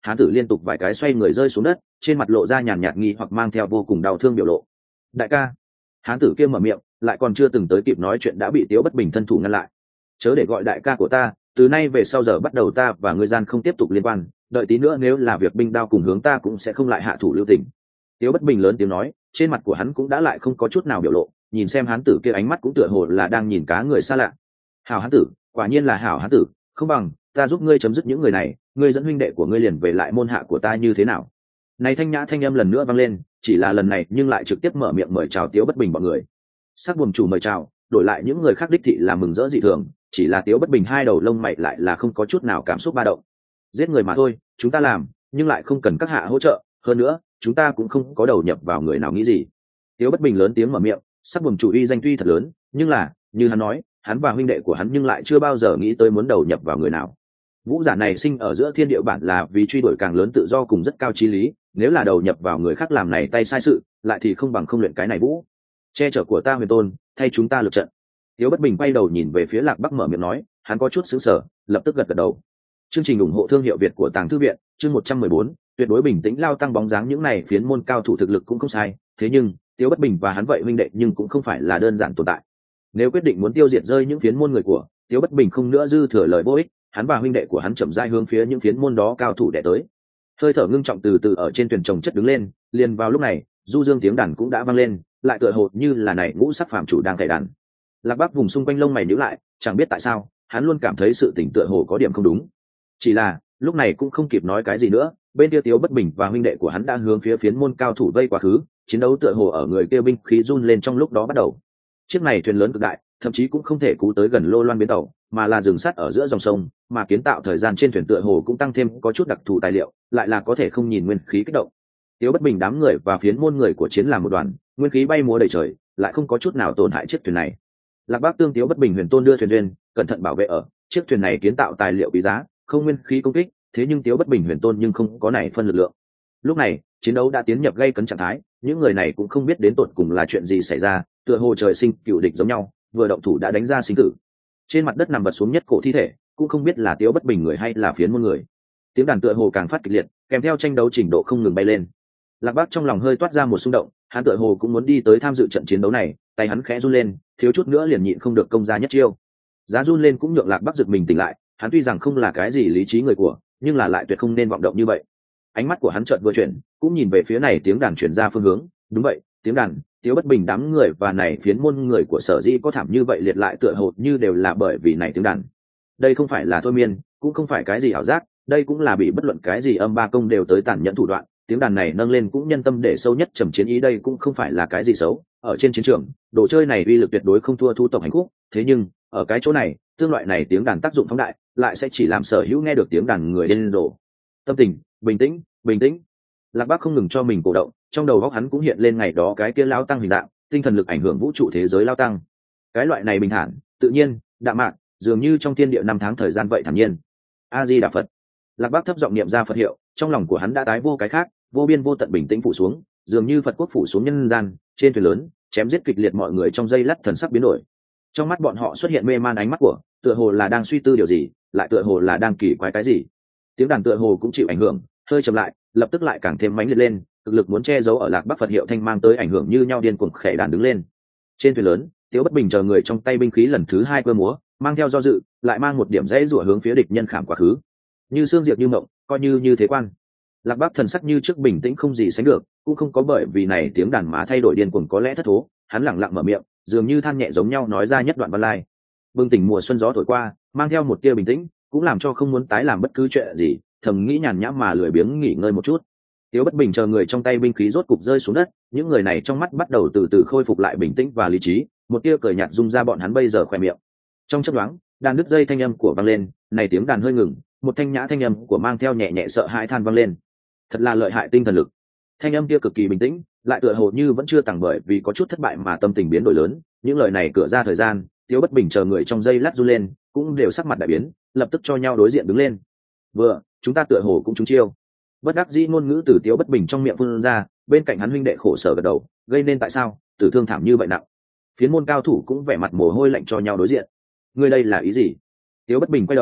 [SPEAKER 1] hán tử liên tục vài cái xoay người rơi xuống đất, trên mặt lộ ra nhàn nhạt nghi hoặc mang theo vô cùng đau thương biểu lộ. Đại ca. Hán tử kia mở miệng, lại còn chưa từng tới kịp nói chuyện đã bị Tiếu Bất Bình thân thủ ngăn lại. Chớ để gọi đại ca của ta, từ nay về sau giờ bắt đầu ta và ngươi gian không tiếp tục liên quan, đợi tí nữa nếu là việc binh đao cùng hướng ta cũng sẽ không lại hạ thủ lưu tình. Tiếu Bất Bình lớn tiếng nói, trên mặt của hắn cũng đã lại không có chút nào biểu lộ, nhìn xem hán tử kia ánh mắt cũng tựa hồ là đang nhìn cá người xa lạ. Hảo hán tử, quả nhiên là hảo hán tử, không bằng ta giúp ngươi chấm dứt những người này, ngươi dẫn huynh đệ của ngươi liền về lại môn hạ của ta như thế nào? Này thanh nhã thanh âm lần nữa vang lên, chỉ là lần này nhưng lại trực tiếp mở miệng mời chào Tiếu Bất Bình bọn người. Sắc buồm chủ mời chào, đổi lại những người khác đích thị là mừng rỡ dị thường, chỉ là Tiếu Bất Bình hai đầu lông mày lại là không có chút nào cảm xúc ba động. Giết người mà thôi, chúng ta làm, nhưng lại không cần các hạ hỗ trợ, hơn nữa, chúng ta cũng không có đầu nhập vào người nào nghĩ gì. Tiếu Bất Bình lớn tiếng mở miệng, sắc buồm chủ uy danh tuy thật lớn, nhưng là, như hắn nói, hắn và huynh đệ của hắn nhưng lại chưa bao giờ nghĩ tới muốn đầu nhập vào người nào. Vũ giả này sinh ở giữa thiên địa bản là vì truy đuổi càng lớn tự do cùng rất cao chí lý, nếu là đầu nhập vào người khác làm này tay sai sự, lại thì không bằng không luyện cái này vũ. Che chở của ta Huyền Tôn, thay chúng ta lực trận. Tiếu Bất Bình quay đầu nhìn về phía Lạc Bắc mở miệng nói, hắn có chút sững sờ, lập tức gật gật đầu. Chương trình ủng hộ thương hiệu Việt của Tàng Thư viện, chương một trăm mười bốn, tuyệt đối bình tĩnh lao tăng bóng dáng những này phiến môn cao thủ thực lực cũng không sai, thế nhưng, Tiếu Bất Bình và hắn vậy huynh đệ nhưng cũng không phải là đơn giản tồn tại. Nếu quyết định muốn tiêu diệt rơi những phiến môn người của, Tiếu Bất Bình không nữa dư thừa lời vô ích, hắn và huynh đệ của hắn chậm rãi hướng phía những phiến môn đó cao thủ đè tới. Hơi thở ngưng trọng từ từ ở trên thuyền chồng chất đứng lên, liền vào lúc này, du dương tiếng đàn cũng đã vang lên, lại tựa hồ như là này ngũ sắc phàm chủ đang cày đàn. Lạc Bắc vùng xung quanh lông mày nhíu lại, chẳng biết tại sao, hắn luôn cảm thấy sự tình tựa hồ có điểm không đúng. Chỉ là, lúc này cũng không kịp nói cái gì nữa, bên kia Tiếu Bất Bình và huynh đệ của hắn đang hướng phía phiến môn cao thủ vây quá khứ, chiến đấu tựa hồ ở người kia binh khí run lên trong lúc đó bắt đầu. Chiếc này thuyền lớn cực đại, thậm chí cũng không thể cú tới gần Lô Loan bến tàu, mà là dừng sát ở giữa dòng sông, mà kiến tạo thời gian trên thuyền tựa hồ cũng tăng thêm có chút đặc thù tài liệu, lại là có thể không nhìn nguyên khí kích động. Tiếu Bất Bình đám người và phiến môn người của chiến làm một đoàn, nguyên khí bay múa đầy trời, lại không có chút nào tổn hại chiếc thuyền này. Lạc Bác tương Tiếu Bất Bình Huyền Tôn đưa thuyền duyên, cẩn thận bảo vệ ở, chiếc thuyền này kiến tạo tài liệu quý giá, không nguyên khí công kích, thế nhưng Tiếu Bất Bình Huyền Tôn nhưng không có này phân lực lượng. Lúc này, chiến đấu đã tiến nhập gây cấn trạng thái, những người này cũng không biết đến tột cùng là chuyện gì xảy ra, tựa hồ trời sinh cựu địch giống nhau, vừa động thủ đã đánh ra sinh tử. Trên mặt đất nằm vật xuống nhất cổ thi thể, cũng không biết là Tiếu Bất Bình người hay là phiến môn người. Tiếng đàn tựa hồ càng phát kịch liệt, kèm theo tranh đấu trình độ không ngừng bay lên. Lạc Bác trong lòng hơi toát ra một xung động, hắn tựa hồ cũng muốn đi tới tham dự trận chiến đấu này, tay hắn khẽ run lên, thiếu chút nữa liền nhịn không được công ra nhất chiêu. Giá run lên cũng nhượng Lạc Bác giật mình tỉnh lại, hắn tuy rằng không là cái gì lý trí người của, nhưng là lại tuyệt không nên vọng động như vậy. Ánh mắt của hắn chợt vừa chuyển, cũng nhìn về phía này tiếng đàn chuyển ra phương hướng, đúng vậy, tiếng đàn, Tiếu Bất Bình đám người và này phiến môn người của Sở Dĩ có thảm như vậy liệt lại tựa hồ như đều là bởi vì này tiếng đàn. Đây không phải là thôi miên, cũng không phải cái gì ảo giác, đây cũng là bị bất luận cái gì âm ba công đều tới tàn nhẫn thủ đoạn, tiếng đàn này nâng lên cũng nhân tâm để sâu nhất trầm chiến ý, đây cũng không phải là cái gì xấu, ở trên chiến trường, đồ chơi này uy lực tuyệt đối không thua thu tộc hành khúc, thế nhưng, ở cái chỗ này, tương loại này tiếng đàn tác dụng phóng đại, lại sẽ chỉ làm Sở Hữu nghe được tiếng đàn người điên rồ. Tâm tình, bình tĩnh, bình tĩnh. Lạc Bác không ngừng cho mình cổ động, trong đầu óc hắn cũng hiện lên ngày đó cái kia lão tăng hình dạng, tinh thần lực ảnh hưởng vũ trụ thế giới lão tăng. Cái loại này bình thản, tự nhiên, đạm mạc, dường như trong thiên địa năm tháng thời gian vậy thản nhiên. A Di Đà Phật. Lạc Bác thấp giọng niệm ra Phật hiệu, trong lòng của hắn đã tái vô cái khác, vô biên vô tận bình tĩnh phủ xuống, dường như Phật quốc phủ xuống nhân gian, trên thuyền lớn, chém giết kịch liệt mọi người trong giây lát thần sắc biến đổi. Trong mắt bọn họ xuất hiện mê man ánh mắt của, tựa hồ là đang suy tư điều gì, lại tựa hồ là đang kỳ quái cái gì. Tiếng đàn tựa hồ cũng chịu ảnh hưởng, hơi chậm lại, lập tức lại càng thêm mãnh liệt lên, thực lực muốn che giấu ở Lạc Bắc Phật hiệu thanh mang tới ảnh hưởng như nhau điên cuồng khẽ đàn đứng lên. Trên thuyền lớn, Tiếu Bất Bình chờ người trong tay binh khí lần thứ hai cơ múa, mang theo do dự, lại mang một điểm dễ rủa hướng phía địch nhân khảm quá khứ. Như xương diệt như mộng, coi như như thế quan. Lạc Bắc thần sắc như trước bình tĩnh không gì sánh được, cũng không có bởi vì này tiếng đàn mà thay đổi điên cuồng có lẽ thất thố, hắn lặng lặng mở miệng, dường như than nhẹ giống nhau nói ra nhất đoạn văn lai. Bừng tỉnh mùa xuân gió thổi qua, mang theo một tia bình tĩnh, cũng làm cho không muốn tái làm bất cứ chuyện gì, thầm nghĩ nhàn nhã mà lười biếng nghỉ ngơi một chút. Tiếu Bất Bình chờ người trong tay binh khí rốt cục rơi xuống đất, những người này trong mắt bắt đầu từ từ khôi phục lại bình tĩnh và lý trí, một tia cười nhạt rung ra bọn hắn bây giờ khỏe miệng. Trong chớp nhoáng, đàn đứt dây thanh âm của vang lên, này tiếng đàn hơi ngừng, một thanh nhã thanh âm của mang theo nhẹ nhẹ sợ hãi than vang lên. Thật là lợi hại tinh thần lực. Thanh âm kia cực kỳ bình tĩnh, lại tựa hồ như vẫn chưa tàng bởi vì có chút thất bại mà tâm tình biến đổi lớn, những lời này cửa ra thời gian, Tiếu Bất Bình chờ người trong dây lát run lên, cũng đều sắc mặt đại biến, lập tức cho nhau đối diện đứng lên. Vừa, chúng ta tựa hồ cũng trúng chiêu. Bất đắc dĩ ngôn ngữ từ Tiếu Bất Bình trong miệng phun ra, bên cạnh hắn huynh đệ khổ sở gật đầu, gây nên tại sao tử thương thảm như vậy nặng. Phiến môn cao thủ cũng vẻ mặt mồ hôi lạnh cho nhau đối diện. Ngươi đây là ý gì? Tiếu Bất Bình quay đầu,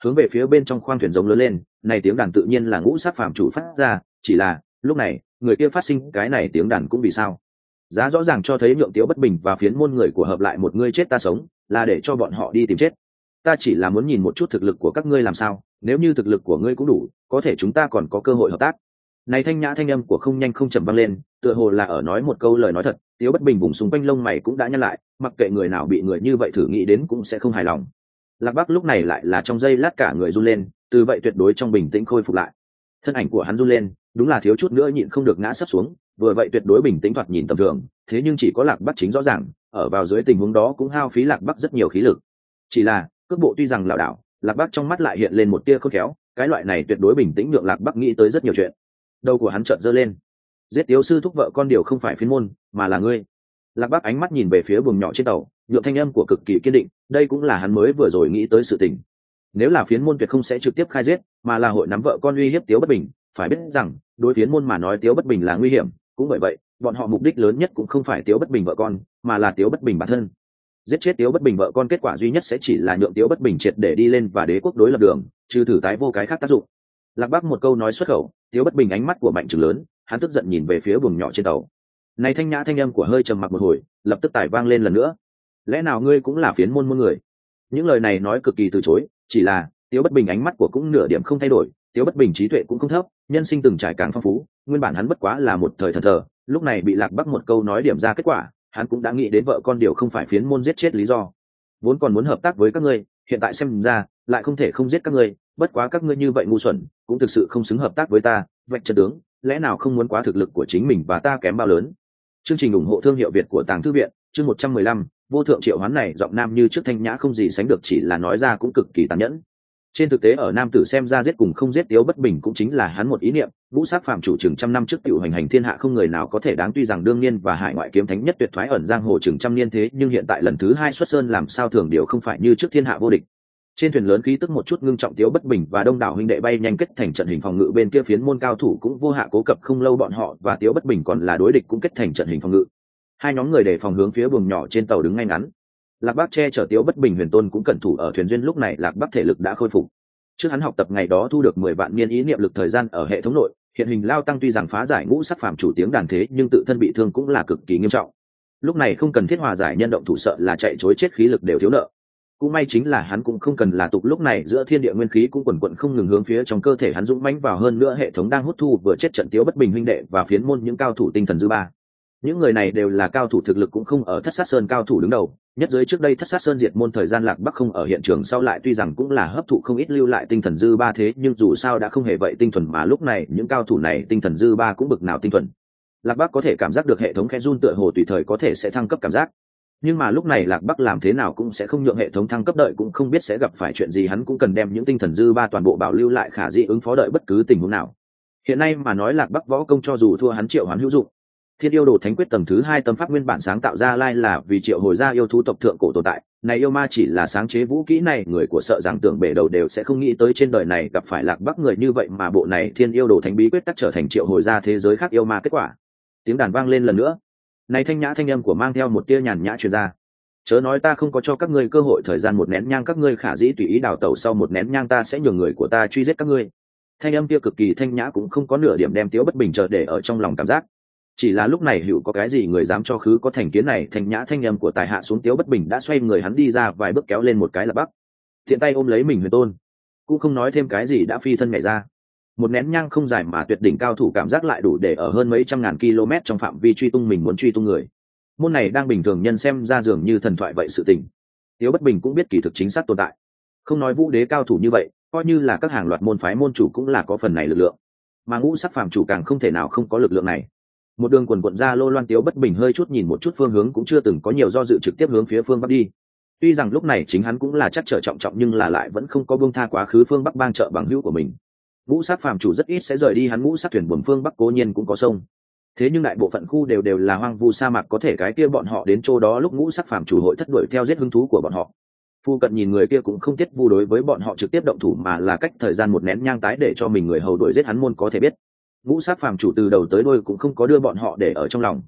[SPEAKER 1] hướng về phía bên trong khoang thuyền giống lớn lên. Này tiếng đàn tự nhiên là ngũ sắc phàm chủ phát ra, chỉ là lúc này người kia phát sinh cái này tiếng đàn cũng vì sao? Giá rõ ràng cho thấy nhượng Tiếu Bất Bình và phiến môn người của hợp lại một ngươi chết ta sống, là để cho bọn họ đi tìm chết. Ta chỉ là muốn nhìn một chút thực lực của các ngươi làm sao, nếu như thực lực của ngươi cũng đủ, có thể chúng ta còn có cơ hội hợp tác. Này thanh nhã thanh âm của không nhanh không chậm vang lên, tựa hồ là ở nói một câu lời nói thật. Tiếu Bất Bình vùng xung quanh lông mày cũng đã nhăn lại, mặc kệ người nào bị người như vậy thử nghĩ đến cũng sẽ không hài lòng. Lạc Bắc lúc này lại là trong giây lát cả người run lên, từ vậy tuyệt đối trong bình tĩnh khôi phục lại. Thân ảnh của hắn run lên, đúng là thiếu chút nữa nhịn không được ngã sấp xuống, vừa vậy tuyệt đối bình tĩnh thoạt nhìn tầm thường, thế nhưng chỉ có Lạc Bắc chính rõ ràng, ở vào dưới tình huống đó cũng hao phí Lạc Bắc rất nhiều khí lực. Chỉ là, cước bộ tuy rằng lảo đảo, Lạc Bắc trong mắt lại hiện lên một tia khôn khéo, cái loại này tuyệt đối bình tĩnh nhượng Lạc Bắc nghĩ tới rất nhiều chuyện. Đầu của hắn chợt giơ lên. Giết Tiếu sư thúc vợ con điều không phải phiến môn, mà là ngươi. Lạc Bắc ánh mắt nhìn về phía buồng nhỏ trên tàu, nhượng thanh âm của cực kỳ kiên định, đây cũng là hắn mới vừa rồi nghĩ tới sự tình. Nếu là phiến môn tuyệt không sẽ trực tiếp khai giết, mà là hội nắm vợ con uy hiếp Tiếu Bất Bình, phải biết rằng, đối phiến môn mà nói Tiếu Bất Bình là nguy hiểm, cũng bởi vậy, bọn họ mục đích lớn nhất cũng không phải Tiếu Bất Bình vợ con, mà là Tiếu Bất Bình bản thân. Giết chết Tiếu Bất Bình vợ con kết quả duy nhất sẽ chỉ là nhượng Tiếu Bất Bình triệt để đi lên và đế quốc đối lập đường, trừ thử tái vô cái khác tác dụng. Lạc Bắc một câu nói xuất khẩu, Tiếu Bất Bình ánh mắt của mạnh trừng lớn, hắn tức giận nhìn về phía buồng nhỏ trên tàu. Này thanh nhã thanh âm của hơi trầm mặc một hồi, lập tức tải vang lên lần nữa. Lẽ nào ngươi cũng là phiến môn môn người? Những lời này nói cực kỳ từ chối, chỉ là Tiếu Bất Bình ánh mắt của cũng nửa điểm không thay đổi, Tiếu Bất Bình trí tuệ cũng không thấp, nhân sinh từng trải càng phong phú, nguyên bản hắn bất quá là một thời thần thờ, lúc này bị Lạc Bắc một câu nói điểm ra kết quả, hắn cũng đã nghĩ đến vợ con điều không phải phiến môn giết chết lý do. Vốn còn muốn hợp tác với các ngươi, hiện tại xem ra lại không thể không giết các ngươi, bất quá các ngươi như vậy ngu xuẩn, cũng thực sự không xứng hợp tác với ta, vạch trần tướng, lẽ nào không muốn quá thực lực của chính mình và ta kém bao lớn. Chương trình ủng hộ thương hiệu Việt của Tàng Thư viện, chương một trăm mười lăm, vô thượng triệu hoán này giọng nam như trước thanh nhã không gì sánh được, chỉ là nói ra cũng cực kỳ tàn nhẫn. Trên thực tế ở nam tử xem ra giết cùng không giết Tiếu Bất Bình cũng chính là hắn một ý niệm, ngũ sắc phàm chủ chừng trăm năm trước tiểu hành hành thiên hạ không người nào có thể đáng, tuy rằng đương nhiên và hải ngoại kiếm thánh nhất tuyệt thoái ẩn giang hồ chừng trăm niên thế, nhưng hiện tại lần thứ hai xuất sơn làm sao thường điều không phải như trước thiên hạ vô địch. Trên thuyền lớn khí tức một chút ngưng trọng, Tiếu Bất Bình và đông đảo huynh đệ bay nhanh kết thành trận hình phòng ngự, bên kia phiến môn cao thủ cũng vô hạ cố cập, không lâu bọn họ và Tiếu Bất Bình còn là đối địch cũng kết thành trận hình phòng ngự. Hai nhóm người đề phòng hướng phía buồng nhỏ trên tàu đứng ngay ngắn. Lạc Bắc che chở Tiếu Bất Bình huyền tôn cũng cẩn thủ ở thuyền duyên, lúc này Lạc Bắc thể lực đã khôi phục. Trước hắn học tập ngày đó thu được mười vạn niên ý niệm lực thời gian ở hệ thống nội, hiện hình lao tăng tuy rằng phá giải ngũ sắc phàm chủ tiếng đàn thế, nhưng tự thân bị thương cũng là cực kỳ nghiêm trọng. Lúc này không cần thiết hòa giải nhân động thủ, sợ là chạy chối chết khí lực đều thiếu nợ. Cũng may chính là hắn cũng không cần là tục, lúc này giữa thiên địa nguyên khí cũng quần quận không ngừng hướng phía trong cơ thể hắn dũng mãnh vào, hơn nữa hệ thống đang hút thu vừa chết trận Tiếu Bất Bình huynh đệ và phiến môn những cao thủ tinh thần dư ba. Những người này đều là cao thủ, thực lực cũng không ở Thất Sát Sơn cao thủ đứng đầu, nhất giới trước đây Thất Sát Sơn diệt môn thời gian Lạc Bắc không ở hiện trường, sau lại tuy rằng cũng là hấp thụ không ít lưu lại tinh thần dư ba thế, nhưng dù sao đã không hề vậy tinh thuần, mà lúc này những cao thủ này tinh thần dư ba cũng bực nào tinh thuần. Lạc Bắc có thể cảm giác được hệ thống khẽ run, tựa hồ tùy thời có thể sẽ thăng cấp cảm giác. Nhưng mà lúc này Lạc Bắc làm thế nào cũng sẽ không nhượng hệ thống thăng cấp, đợi cũng không biết sẽ gặp phải chuyện gì, hắn cũng cần đem những tinh thần dư ba toàn bộ bảo lưu lại, khả dĩ ứng phó đợi bất cứ tình huống nào. Hiện nay mà nói Lạc Bắc võ công cho dù thua hắn triệu hoán hữu dụng. Thiên yêu đồ thánh quyết tầng thứ hai tâm pháp nguyên bản sáng tạo ra lai là vì triệu hồi ra yêu thú tộc thượng cổ tồn tại, này yêu ma chỉ là sáng chế vũ kỹ này, người của sợ rằng tưởng bể đầu đều sẽ không nghĩ tới trên đời này gặp phải Lạc Bắc người như vậy, mà bộ này thiên yêu đồ thánh bí quyết tắc trở thành triệu hồi ra thế giới khác yêu ma kết quả. Tiếng đàn vang lên lần nữa, này thanh nhã thanh âm của mang theo một tia nhàn nhã truyền ra. Chớ nói ta không có cho các ngươi cơ hội, thời gian một nén nhang các ngươi khả dĩ tùy ý đào tẩu, sau một nén nhang ta sẽ nhường người của ta truy giết các ngươi. Thanh âm kia cực kỳ thanh nhã, cũng không có nửa điểm đem Tiếu Bất Bình chờ để ở trong lòng cảm giác. Chỉ là lúc này hữu có cái gì người dám cho khứ có thành kiến này, thanh nhã thanh âm của tài hạ xuống, Tiếu Bất Bình đã xoay người hắn đi ra vài bước, kéo lên một cái Lạc Bắc, thiện tay ôm lấy mình huyền tôn, cũng không nói thêm cái gì đã phi thân nhảy ra. Một nén nhang không dài mà tuyệt đỉnh cao thủ cảm giác lại đủ để ở hơn mấy trăm ngàn km trong phạm vi truy tung mình muốn truy tung người. Môn này đang bình thường nhân xem ra dường như thần thoại vậy sự tình, Tiếu Bất Bình cũng biết kỳ thực chính xác tồn tại. Không nói vũ đế cao thủ như vậy, coi như là các hàng loạt môn phái môn chủ cũng là có phần này lực lượng, mà ngũ sắc phàm chủ càng không thể nào không có lực lượng này. Một đường quần quận ra lô loan, Tiếu Bất Bình hơi chút nhìn một chút phương hướng, cũng chưa từng có nhiều do dự, trực tiếp hướng phía phương bắc đi. Tuy rằng lúc này chính hắn cũng là chắc trở trọng trọng, nhưng là lại vẫn không có buông tha quá khứ phương bắc bang trợ bằng hữu của mình. Ngũ sắc phàm chủ rất ít sẽ rời đi hắn ngũ sắc thuyền buồm, phương bắc cố nhiên cũng có sông, thế nhưng đại bộ phận khu đều đều là hoang vu sa mạc, có thể cái kia bọn họ đến chỗ đó lúc ngũ sắc phàm chủ hội thất đuổi theo giết hứng thú của bọn họ. Phu cận nhìn người kia cũng không tiết vu đối với bọn họ trực tiếp động thủ, mà là cách thời gian một nén nhang tái để cho mình người hầu đuổi giết hắn môn có thể biết. Ngũ sắc phàm chủ từ đầu tới đuôi cũng không có đưa bọn họ để ở trong lòng.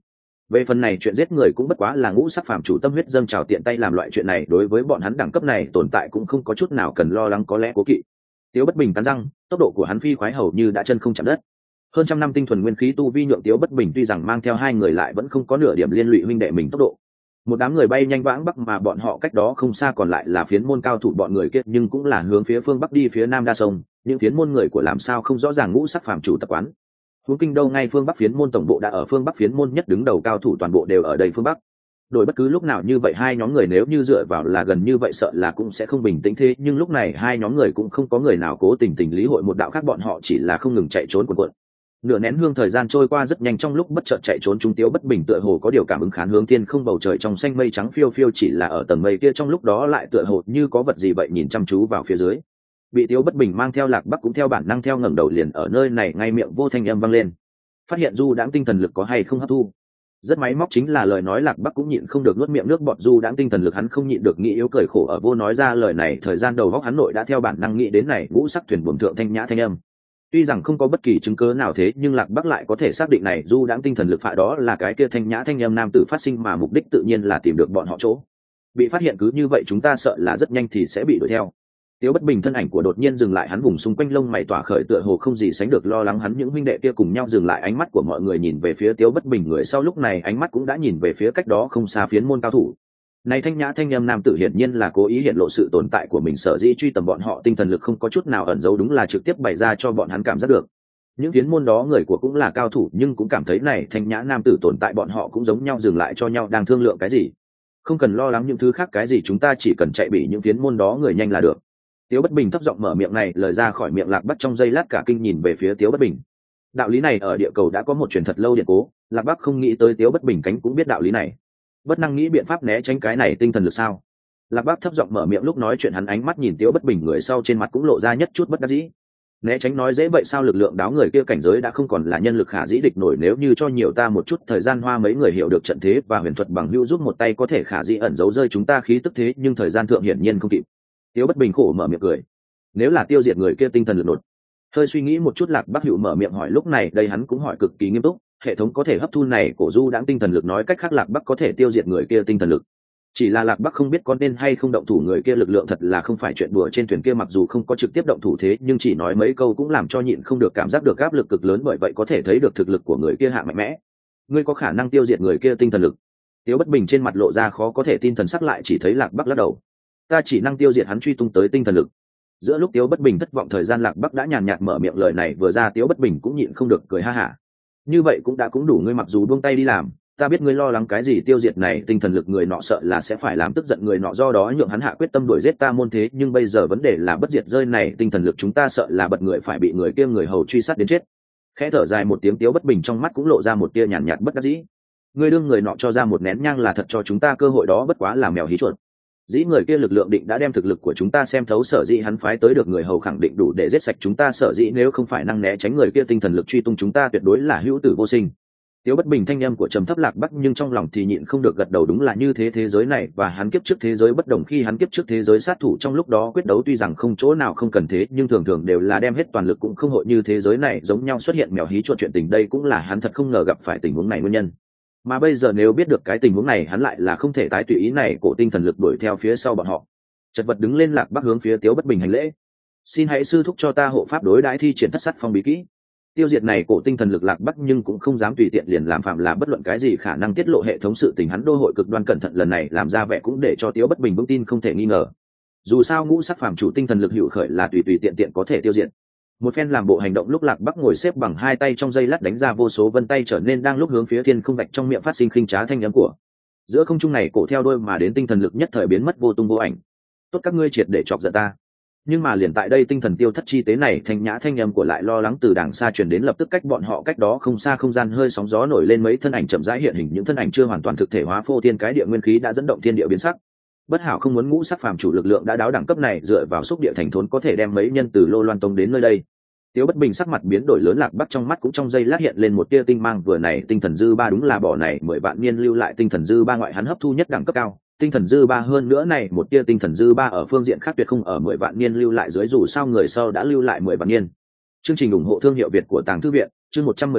[SPEAKER 1] Về phần này chuyện giết người cũng bất quá là ngũ sắc phàm chủ tâm huyết dâng trào tiện tay làm loại chuyện này, đối với bọn hắn đẳng cấp này tồn tại cũng không có chút nào cần lo lắng có lẽ cố kỵ. Tiếu Bất Bình cắn răng, tốc độ của hắn phi khoái hầu như đã chân không chạm đất. Hơn trăm năm tinh thuần nguyên khí tu vi nhượng Tiếu Bất Bình tuy rằng mang theo hai người lại vẫn không có nửa điểm liên lụy huynh đệ mình tốc độ. Một đám người bay nhanh vãng bắc mà bọn họ cách đó không xa còn lại là phiến môn cao thủ bọn người kia, nhưng cũng là hướng phía phương bắc đi phía nam đa sông, những phiến môn người của làm sao không rõ ràng ngũ sắc phàm chủ tập quán. Huống kinh đâu ngay phương bắc phiến môn tổng bộ đã ở phương bắc phiến môn nhất đứng đầu cao thủ toàn bộ đều ở đây phương bắc. Đổi bất cứ lúc nào như vậy hai nhóm người nếu như dựa vào là gần như vậy sợ là cũng sẽ không bình tĩnh thế, nhưng lúc này hai nhóm người cũng không có người nào cố tình tình lý hội một đạo khác, bọn họ chỉ là không ngừng chạy trốn cuộn cuộn. Nửa nén hương thời gian trôi qua rất nhanh, trong lúc bất chợt chạy trốn chúng Tiếu Bất Bình tựa hồ có điều cảm ứng khán hướng thiên không, bầu trời trong xanh mây trắng phiêu phiêu, chỉ là ở tầng mây kia trong lúc đó lại tựa hồ như có vật gì vậy nhìn chăm chú vào phía dưới. Bị Tiếu Bất Bình mang theo Lạc Bắc cũng theo bản năng theo ngẩng đầu, liền ở nơi này ngay miệng vô thanh âm vang lên, phát hiện du đãng tinh thần lực có hay không hấp thu. Rất máy móc chính là lời nói, Lạc Bắc cũng nhịn không được nuốt miệng nước bọt, du đãng tinh thần lực hắn không nhịn được nghĩ yếu cười khổ ở vô nói ra lời này thời gian đầu góc hắn nội đã theo bản năng nghĩ đến này ngũ sắc thuyền buồm thượng thanh nhã thanh âm. Tuy rằng không có bất kỳ chứng cứ nào thế nhưng Lạc Bắc lại có thể xác định này du đãng tinh thần lực phạ đó là cái kia thanh nhã thanh âm nam tử phát sinh, mà mục đích tự nhiên là tìm được bọn họ chỗ. Bị phát hiện cứ như vậy chúng ta sợ là rất nhanh thì sẽ bị đuổi theo. Tiếu Bất Bình thân ảnh của đột nhiên dừng lại, hắn vùng xung quanh lông mày tỏa khởi tựa hồ không gì sánh được lo lắng, hắn những huynh đệ kia cùng nhau dừng lại, ánh mắt của mọi người nhìn về phía Tiếu Bất Bình, người sau lúc này ánh mắt cũng đã nhìn về phía cách đó không xa phiến môn cao thủ. Này thanh nhã thanh âm nam tử hiển nhiên là cố ý hiện lộ sự tồn tại của mình, sở dĩ truy tầm bọn họ tinh thần lực không có chút nào ẩn giấu, đúng là trực tiếp bày ra cho bọn hắn cảm giác được. Những phiến môn đó người của cũng là cao thủ nhưng cũng cảm thấy này thanh nhã nam tử tồn tại, bọn họ cũng giống nhau dừng lại cho nhau đang thương lượng cái gì. Không cần lo lắng những thứ khác cái gì, chúng ta chỉ cần chạy bị những phiến môn đó người nhanh là được. Tiếu Bất Bình thấp giọng mở miệng, này lời ra khỏi miệng Lạc Bắc trong giây lát cả kinh nhìn về phía Tiếu Bất Bình. Đạo lý này ở địa cầu đã có một truyền thật lâu điện cố, Lạc Bắc không nghĩ tới Tiếu Bất Bình cánh cũng biết đạo lý này. Bất năng nghĩ biện pháp né tránh cái này tinh thần lực sao? Lạc Bắc thấp giọng mở miệng, lúc nói chuyện hắn ánh mắt nhìn Tiếu Bất Bình, người sau trên mặt cũng lộ ra nhất chút bất đắc dĩ. Né tránh nói dễ vậy sao, lực lượng đáo người kia cảnh giới đã không còn là nhân lực khả dĩ địch nổi, nếu như cho nhiều ta một chút thời gian, hoa mấy người hiểu được trận thế và huyền thuật bằng hữu giúp một tay có thể khả dĩ ẩn giấu rơi chúng ta khí tức thế, nhưng thời gian thượng hiển nhiên không kịp. Tiếu Bất Bình khổ mở miệng cười. Nếu là tiêu diệt người kia tinh thần lực đột. Hơi suy nghĩ một chút Lạc Bắc hữu mở miệng hỏi, lúc này đây hắn cũng hỏi cực kỳ nghiêm túc, hệ thống có thể hấp thu này cổ du đãng tinh thần lực, nói cách khác Lạc Bắc có thể tiêu diệt người kia tinh thần lực. Chỉ là Lạc Bắc không biết có nên hay không động thủ, người kia lực lượng thật là không phải chuyện đùa, trên thuyền kia mặc dù không có trực tiếp động thủ thế nhưng chỉ nói mấy câu cũng làm cho nhịn không được cảm giác được áp lực cực lớn, bởi vậy có thể thấy được thực lực của người kia hạ mạnh mẽ. Ngươi có khả năng tiêu diệt người kia tinh thần lực? Tiếu Bất Bình trên mặt lộ ra khó có thể tin thần sắc, lại chỉ thấy Lạc Bắc lắc đầu. Ta chỉ năng tiêu diệt hắn truy tung tới tinh thần lực. Giữa lúc Tiếu Bất Bình thất vọng thời gian, Lạc Bắc đã nhàn nhạt mở miệng, lời này vừa ra Tiếu Bất Bình cũng nhịn không được cười ha hả. Như vậy cũng đã cũng đủ, ngươi mặc dù buông tay đi làm, ta biết ngươi lo lắng cái gì, tiêu diệt này tinh thần lực người nọ sợ là sẽ phải làm tức giận người nọ, do đó nhượng hắn hạ quyết tâm đuổi giết ta môn thế, nhưng bây giờ vấn đề là bất diệt rơi này tinh thần lực, chúng ta sợ là bật người phải bị người kia người hầu truy sát đến chết. Khẽ thở dài một tiếng, Tiếu Bất Bình trong mắt cũng lộ ra một tia nhàn nhạt bất đắc dĩ. Ngươi đương người nọ cho ra một nén nhang là thật cho chúng ta cơ hội đó, bất quá là mèo hí chuột. Dĩ người kia lực lượng định đã đem thực lực của chúng ta xem thấu, sở dĩ hắn phái tới được người hầu khẳng định đủ để giết sạch chúng ta, sở dĩ nếu không phải năng né tránh người kia tinh thần lực truy tung chúng ta tuyệt đối là hữu tử vô sinh. Tiếu Bất Bình thanh âm của trầm thấp Lạc Bắc nhưng trong lòng thì nhịn không được gật đầu, đúng là như thế, thế giới này và hắn kiếp trước thế giới bất đồng, khi hắn kiếp trước thế giới sát thủ trong lúc đó quyết đấu tuy rằng không chỗ nào không cần thế nhưng thường thường đều là đem hết toàn lực, cũng không hội như thế giới này giống nhau xuất hiện mèo hí chuột chuyện tình, đây cũng là hắn thật không ngờ gặp phải tình huống này nguyên nhân. Mà bây giờ nếu biết được cái tình huống này hắn lại là không thể tái tùy ý này cổ tinh thần lực đuổi theo phía sau bọn họ. Chật vật đứng lên Lạc Bắc hướng phía Tiếu Bất Bình hành lễ. Xin hãy sư thúc cho ta hộ pháp đối đãi thi triển thất sát phong bí kỹ. Tiêu diệt này cổ tinh thần lực Lạc Bắc nhưng cũng không dám tùy tiện liền làm phạm là bất luận cái gì khả năng tiết lộ hệ thống sự tình, hắn đô hội cực đoan cẩn thận, lần này làm ra vẻ cũng để cho Tiếu Bất Bình vững tin không thể nghi ngờ. Dù sao ngũ sắc phàm chủ tinh thần lực hữu khởi là tùy tùy tiện tiện có thể tiêu diệt. Một phen làm bộ hành động lúc Lạc Bắc ngồi xếp bằng hai tay trong dây lát đánh ra vô số vân tay trở nên đang lúc hướng phía thiên không vạch trong miệng phát sinh khinh trá thanh âm của. Giữa không trung này cổ theo đôi mà đến tinh thần lực nhất thời biến mất vô tung vô ảnh. Tốt các ngươi triệt để chọc giận ta. Nhưng mà liền tại đây tinh thần tiêu thất chi tế này, thanh nhã thanh âm của lại lo lắng từ đàng xa truyền đến, lập tức cách bọn họ cách đó không xa không gian hơi sóng gió nổi lên, mấy thân ảnh chậm rãi hiện hình, những thân ảnh chưa hoàn toàn thực thể hóa, phô thiên cái địa nguyên khí đã dẫn động thiên địa biến sắc. Bất hảo không muốn ngũ sắc phàm chủ lực lượng đã đáo đẳng cấp này dựa vào xúc địa thành thốn có thể đem mấy nhân từ Lô Loan Tông đến nơi đây. Tiếu Bất Bình sắc mặt biến đổi lớn, Lạc Bắc trong mắt cũng trong giây lát hiện lên một tia tinh mang, vừa này tinh thần dư ba đúng là bỏ này mười vạn niên lưu lại tinh thần dư ba ngoại hắn hấp thu nhất đẳng cấp cao, tinh thần dư ba hơn nữa này một tia tinh thần dư ba ở phương diện khác tuyệt không ở mười vạn niên lưu lại dưới, dù sao người sau đã lưu lại mười vạn niên. Chương trình ủng hộ thương hiệu Việt của Tàng Thư viện, chương một trăm mười sáu,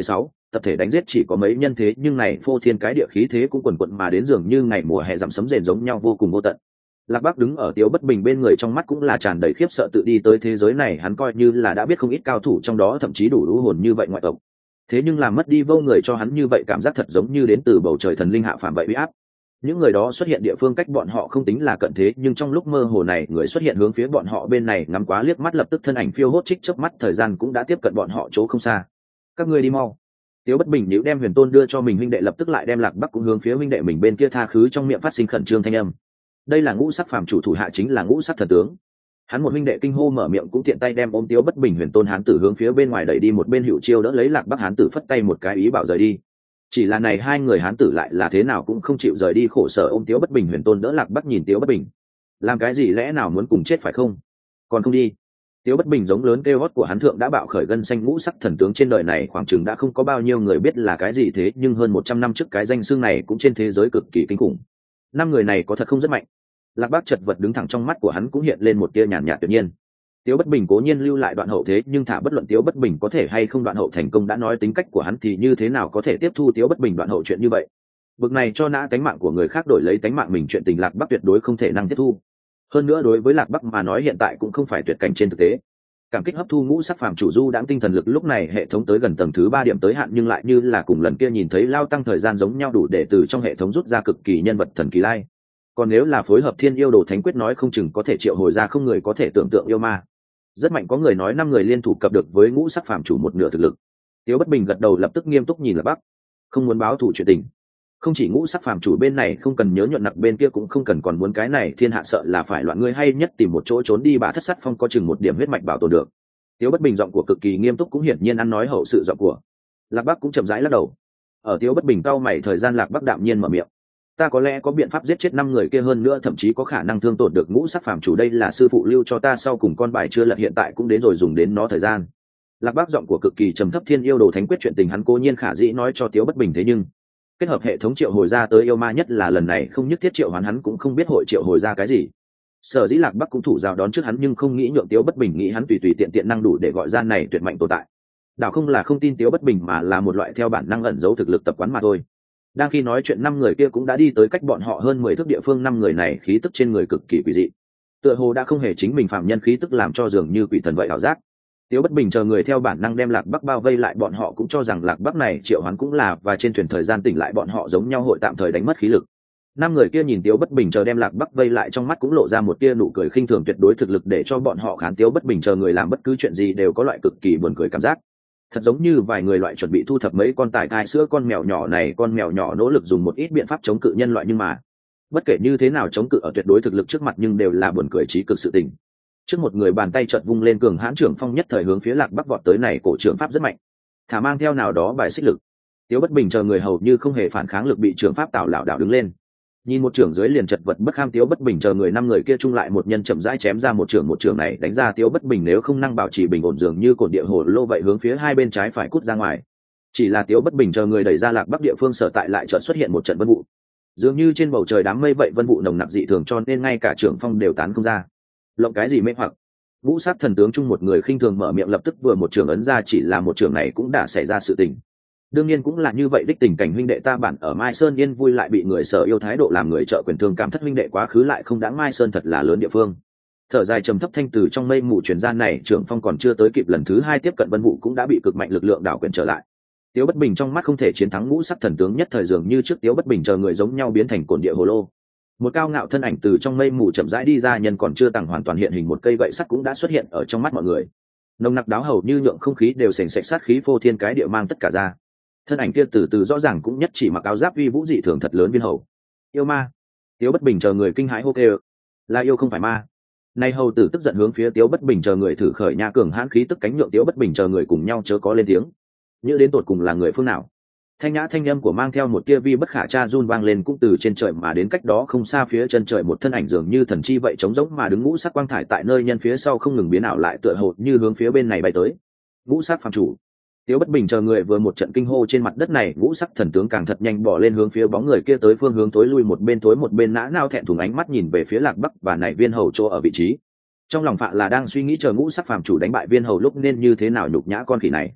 [SPEAKER 1] tập thể đánh giết chỉ có mấy nhân thế nhưng này phô thiên cái địa khí thế cũng quần quận mà đến dường như ngày mùa hè giảm sấm rền giống nhau vô cùng vô tận. Lạc Bắc đứng ở Tiếu Bất Bình bên người, trong mắt cũng là tràn đầy khiếp sợ, tự đi tới thế giới này hắn coi như là đã biết không ít cao thủ trong đó thậm chí đủ lũ hồn như vậy ngoại tộc, thế nhưng làm mất đi vô người cho hắn như vậy cảm giác thật giống như đến từ bầu trời thần linh hạ phàm vậy uy áp. Những người đó xuất hiện địa phương cách bọn họ không tính là cận thế, nhưng trong lúc mơ hồ này người xuất hiện hướng phía bọn họ bên này ngắm quá liếc mắt, lập tức thân ảnh phiêu hốt trích chớp mắt thời gian cũng đã tiếp cận bọn họ chỗ không xa. Các ngươi đi mau. Tiếu Bất Bình nếu đem Huyền Tôn đưa cho mình huynh đệ, lập tức lại đem Lạc Bắc cũng hướng phía huynh đệ mình bên kia tha khứ, trong miệng phát sinh khẩn trương thanh âm. Đây là ngũ sắc phàm chủ thủ hạ, chính là ngũ sắc thần tướng. Hắn một huynh đệ kinh hô mở miệng cũng tiện tay đem ôm Tiếu Bất Bình Huyền Tôn hán tử hướng phía bên ngoài đẩy đi, một bên Hữu Chiêu đỡ lấy Lạc Bắc hán tử phất tay một cái ý bảo rời đi. Chỉ là này hai người hán tử lại là thế nào cũng không chịu rời đi, khổ sở ôm Tiếu Bất Bình Huyền Tôn đỡ Lạc Bắc nhìn Tiếu Bất Bình. Làm cái gì, lẽ nào muốn cùng chết phải không? Còn không đi. Tiếu Bất Bình giống lớn kêu hót của hắn thượng đã bạo khởi gân xanh, ngũ sắc thần tướng trên đời này khoảng chừng đã không có bao nhiêu người biết là cái gì, thế nhưng hơn một trăm năm trước cái danh xưng này cũng trên thế giới cực kỳ kinh khủng. Năm người này có thật không rất mạnh. Lạc Bắc chật vật đứng thẳng, trong mắt của hắn cũng hiện lên một tia nhàn nhạt tự nhiên. Tiếu Bất Bình cố nhiên lưu lại đoạn hậu, thế nhưng thả bất luận Tiếu Bất Bình có thể hay không đoạn hậu thành công, đã nói tính cách của hắn thì như thế nào có thể tiếp thu Tiếu Bất Bình đoạn hậu chuyện như vậy. Bực này cho nã tánh mạng của người khác đổi lấy tánh mạng mình chuyện tình, Lạc Bắc tuyệt đối không thể năng tiếp thu. Hơn nữa đối với Lạc Bắc mà nói hiện tại cũng không phải tuyệt cảnh trên thực tế. Cảm kích hấp thu ngũ sắc phàm chủ du đãng tinh thần lực, lúc này hệ thống tới gần tầng thứ ba điểm tới hạn, nhưng lại như là cùng lần kia nhìn thấy lao tăng thời gian giống nhau, đủ để từ trong hệ thống rút ra cực kỳ nhân vật thần kỳ lai. Còn nếu là phối hợp thiên yêu đồ thánh quyết nói không chừng có thể triệu hồi ra không người có thể tưởng tượng yêu ma. Rất mạnh, có người nói năm người liên thủ cập được với ngũ sắc phàm chủ một nửa thực lực. Tiếu Bất Bình gật đầu lập tức nghiêm túc nhìn Lạc Bắc, không muốn báo thù chuyện tình. Không chỉ ngũ sắc phàm chủ bên này không cần nhớ nhuận nặc bên kia cũng không cần, còn muốn cái này thiên hạ sợ là phải loạn, ngươi hay nhất tìm một chỗ trốn đi, bà thất sát phong có chừng một điểm huyết mạch bảo tồn được. Tiếu Bất Bình giọng của cực kỳ nghiêm túc, cũng hiển nhiên ăn nói hậu sự giọng của. Lạc Bắc cũng chậm rãi lắc đầu. Ở Tiếu Bất Bình cau mày thời gian, Lạc Bắc đạm nhiên mở miệng, ta có lẽ có biện pháp giết chết năm người kia, hơn nữa thậm chí có khả năng thương tổn được ngũ sắc phàm chủ, đây là sư phụ lưu cho ta sau cùng con bài chưa lật, hiện tại cũng đến rồi dùng đến nó thời gian. Lạc Bắc giọng của cực kỳ trầm thấp, thiên yêu đồ thánh quyết chuyện tình hắn cố nhiên khả dĩ nói cho Tiếu Bất Bình, thế nhưng kết hợp hệ thống triệu hồi ra tới yêu ma, nhất là lần này không nhất thiết triệu hoán, hắn cũng không biết hội triệu hồi ra cái gì. Sở dĩ Lạc Bắc cũng thủ rào đón trước hắn, nhưng không nghĩ nhượng Tiếu Bất Bình nghĩ hắn tùy tùy tiện tiện năng đủ để gọi ra này tuyệt mạnh tồn tại. Đảo không là không tin Tiếu Bất Bình, mà là một loại theo bản năng ẩn giấu thực lực tập quán mà thôi. Đang khi nói chuyện, năm người kia cũng đã đi tới cách bọn họ hơn mười thước địa phương, năm người này khí tức trên người cực kỳ quỷ dị, tựa hồ đã không hề chính mình phạm nhân khí tức, làm cho dường như quỷ thần vậy ảo giác. Tiếu Bất Bình chờ người theo bản năng đem Lạc Bắc bao vây lại, bọn họ cũng cho rằng Lạc Bắc này triệu hoán cũng là và trên thuyền thời gian tỉnh lại bọn họ giống nhau hội tạm thời đánh mất khí lực. Năm người kia nhìn Tiếu Bất Bình chờ đem Lạc Bắc vây lại, trong mắt cũng lộ ra một tia nụ cười khinh thường, tuyệt đối thực lực để cho bọn họ khán Tiếu Bất Bình chờ người làm bất cứ chuyện gì đều có loại cực kỳ buồn cười cảm giác. Thật giống như vài người loại chuẩn bị thu thập mấy con tài cai sữa con mèo nhỏ này, con mèo nhỏ nỗ lực dùng một ít biện pháp chống cự nhân loại, nhưng mà bất kể như thế nào chống cự ở tuyệt đối thực lực trước mặt nhưng đều là buồn cười trí cực sự tình. Trước một người bàn tay chợt vung lên, cường hãn trưởng phong nhất thời hướng phía Lạc Bắc vọt tới, này cổ trưởng pháp rất mạnh, thả mang theo nào đó bài xích lực. Tiếu Bất Bình chờ người hầu như không hề phản kháng lực, bị trưởng pháp tạo lảo đảo đứng lên, nhìn một trưởng dưới liền chật vật bất kham. Tiếu Bất Bình chờ người năm người kia chung lại một nhân chậm rãi chém ra một trưởng, một trưởng này đánh ra Tiếu Bất Bình nếu không năng bảo trì bình ổn dường như cột địa hồ lô vậy hướng phía hai bên trái phải cút ra ngoài. Chỉ là Tiếu Bất Bình chờ người đẩy ra Lạc Bắc địa phương sở tại lại chợt xuất hiện một trận vân vụ, dường như trên bầu trời đám mây vậy, vân vụ nồng nặc dị thường cho nên ngay cả trưởng phong đều tán không ra. Lộng cái gì mê hoặc? Ngũ sát thần tướng chung một người khinh thường mở miệng, lập tức vừa một trưởng ấn ra, chỉ là một trưởng này cũng đã xảy ra sự tình. Đương nhiên cũng là như vậy đích, tình cảnh huynh đệ ta bản ở Mai Sơn yên vui lại bị người sở yêu thái độ làm người trợ quyền thương cảm thất, huynh đệ quá khứ lại không đáng, Mai Sơn thật là lớn địa phương. Thở dài trầm thấp thanh từ trong mây mù truyền gian, này trưởng phong còn chưa tới kịp lần thứ hai tiếp cận vân vụ cũng đã bị cực mạnh lực lượng đảo quyền trở lại. Tiếu Bất Bình trong mắt không thể chiến thắng ngũ sắc thần tướng, nhất thời dường như trước Tiếu Bất Bình chờ người giống nhau biến thành cồn địa hồ lô. Một cao ngạo thân ảnh từ trong mây mù chậm rãi đi ra, nhân còn chưa tàng hoàn toàn hiện hình, một cây gậy sắt cũng đã xuất hiện ở trong mắt mọi người. Nồng nặc đáo hầu như nhượng không khí đều sền sệt sát khí phô thiên cái địa mang tất cả ra. Thân ảnh kia từ từ rõ ràng cũng nhất chỉ mặc áo giáp uy vũ dị thường thật lớn, viên hầu. Yêu ma. Tiếu Bất Bình chờ người kinh hãi hô kêu, là yêu không phải ma. Nay hầu tử tức giận hướng phía Tiếu Bất Bình chờ người thử khởi nha cường hãn khí tức, cánh nhượng Tiếu Bất Bình chờ người cùng nhau chớ có lên tiếng. Như đến tột cùng là người phương nào? Thanh nhã thanh âm của mang theo một tia vi bất khả tra run vang lên, cũng từ trên trời mà đến, cách đó không xa phía chân trời một thân ảnh dường như thần chi vậy trống rỗng mà đứng, ngũ sắc quang thải tại nơi nhân phía sau không ngừng biến ảo lại, tựa hồ như hướng phía bên này bay tới. Ngũ sắc phàm chủ. Tiếu Bất Bình chờ người vừa một trận kinh hô, trên mặt đất này ngũ sắc thần tướng càng thật nhanh bỏ lên hướng phía bóng người kia tới phương hướng tối lui một bên, tối một bên nã nao thẹn thùng ánh mắt nhìn về phía Lạc Bắc và này viên hầu chỗ ở vị trí. Trong lòng phạ là đang suy nghĩ chờ ngũ sắc phàm chủ đánh bại viên hầu lúc nên như thế nào nhục nhã con khỉ này.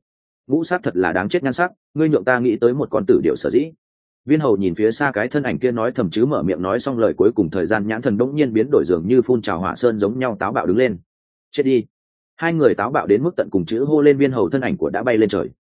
[SPEAKER 1] ngũ sắc thật là đáng chết nhan sắc, ngươi nhượng ta nghĩ tới một con tử điệu sở dĩ. Viên hầu nhìn phía xa cái thân ảnh kia nói thầm chứ mở miệng nói xong lời cuối cùng thời gian nhãn thần đống nhiên biến đổi dường như phun trào hỏa sơn giống nhau táo bạo đứng lên. Chết đi. Hai người táo bạo đến mức tận cùng chữ hô lên viên hầu thân ảnh của đã bay lên trời.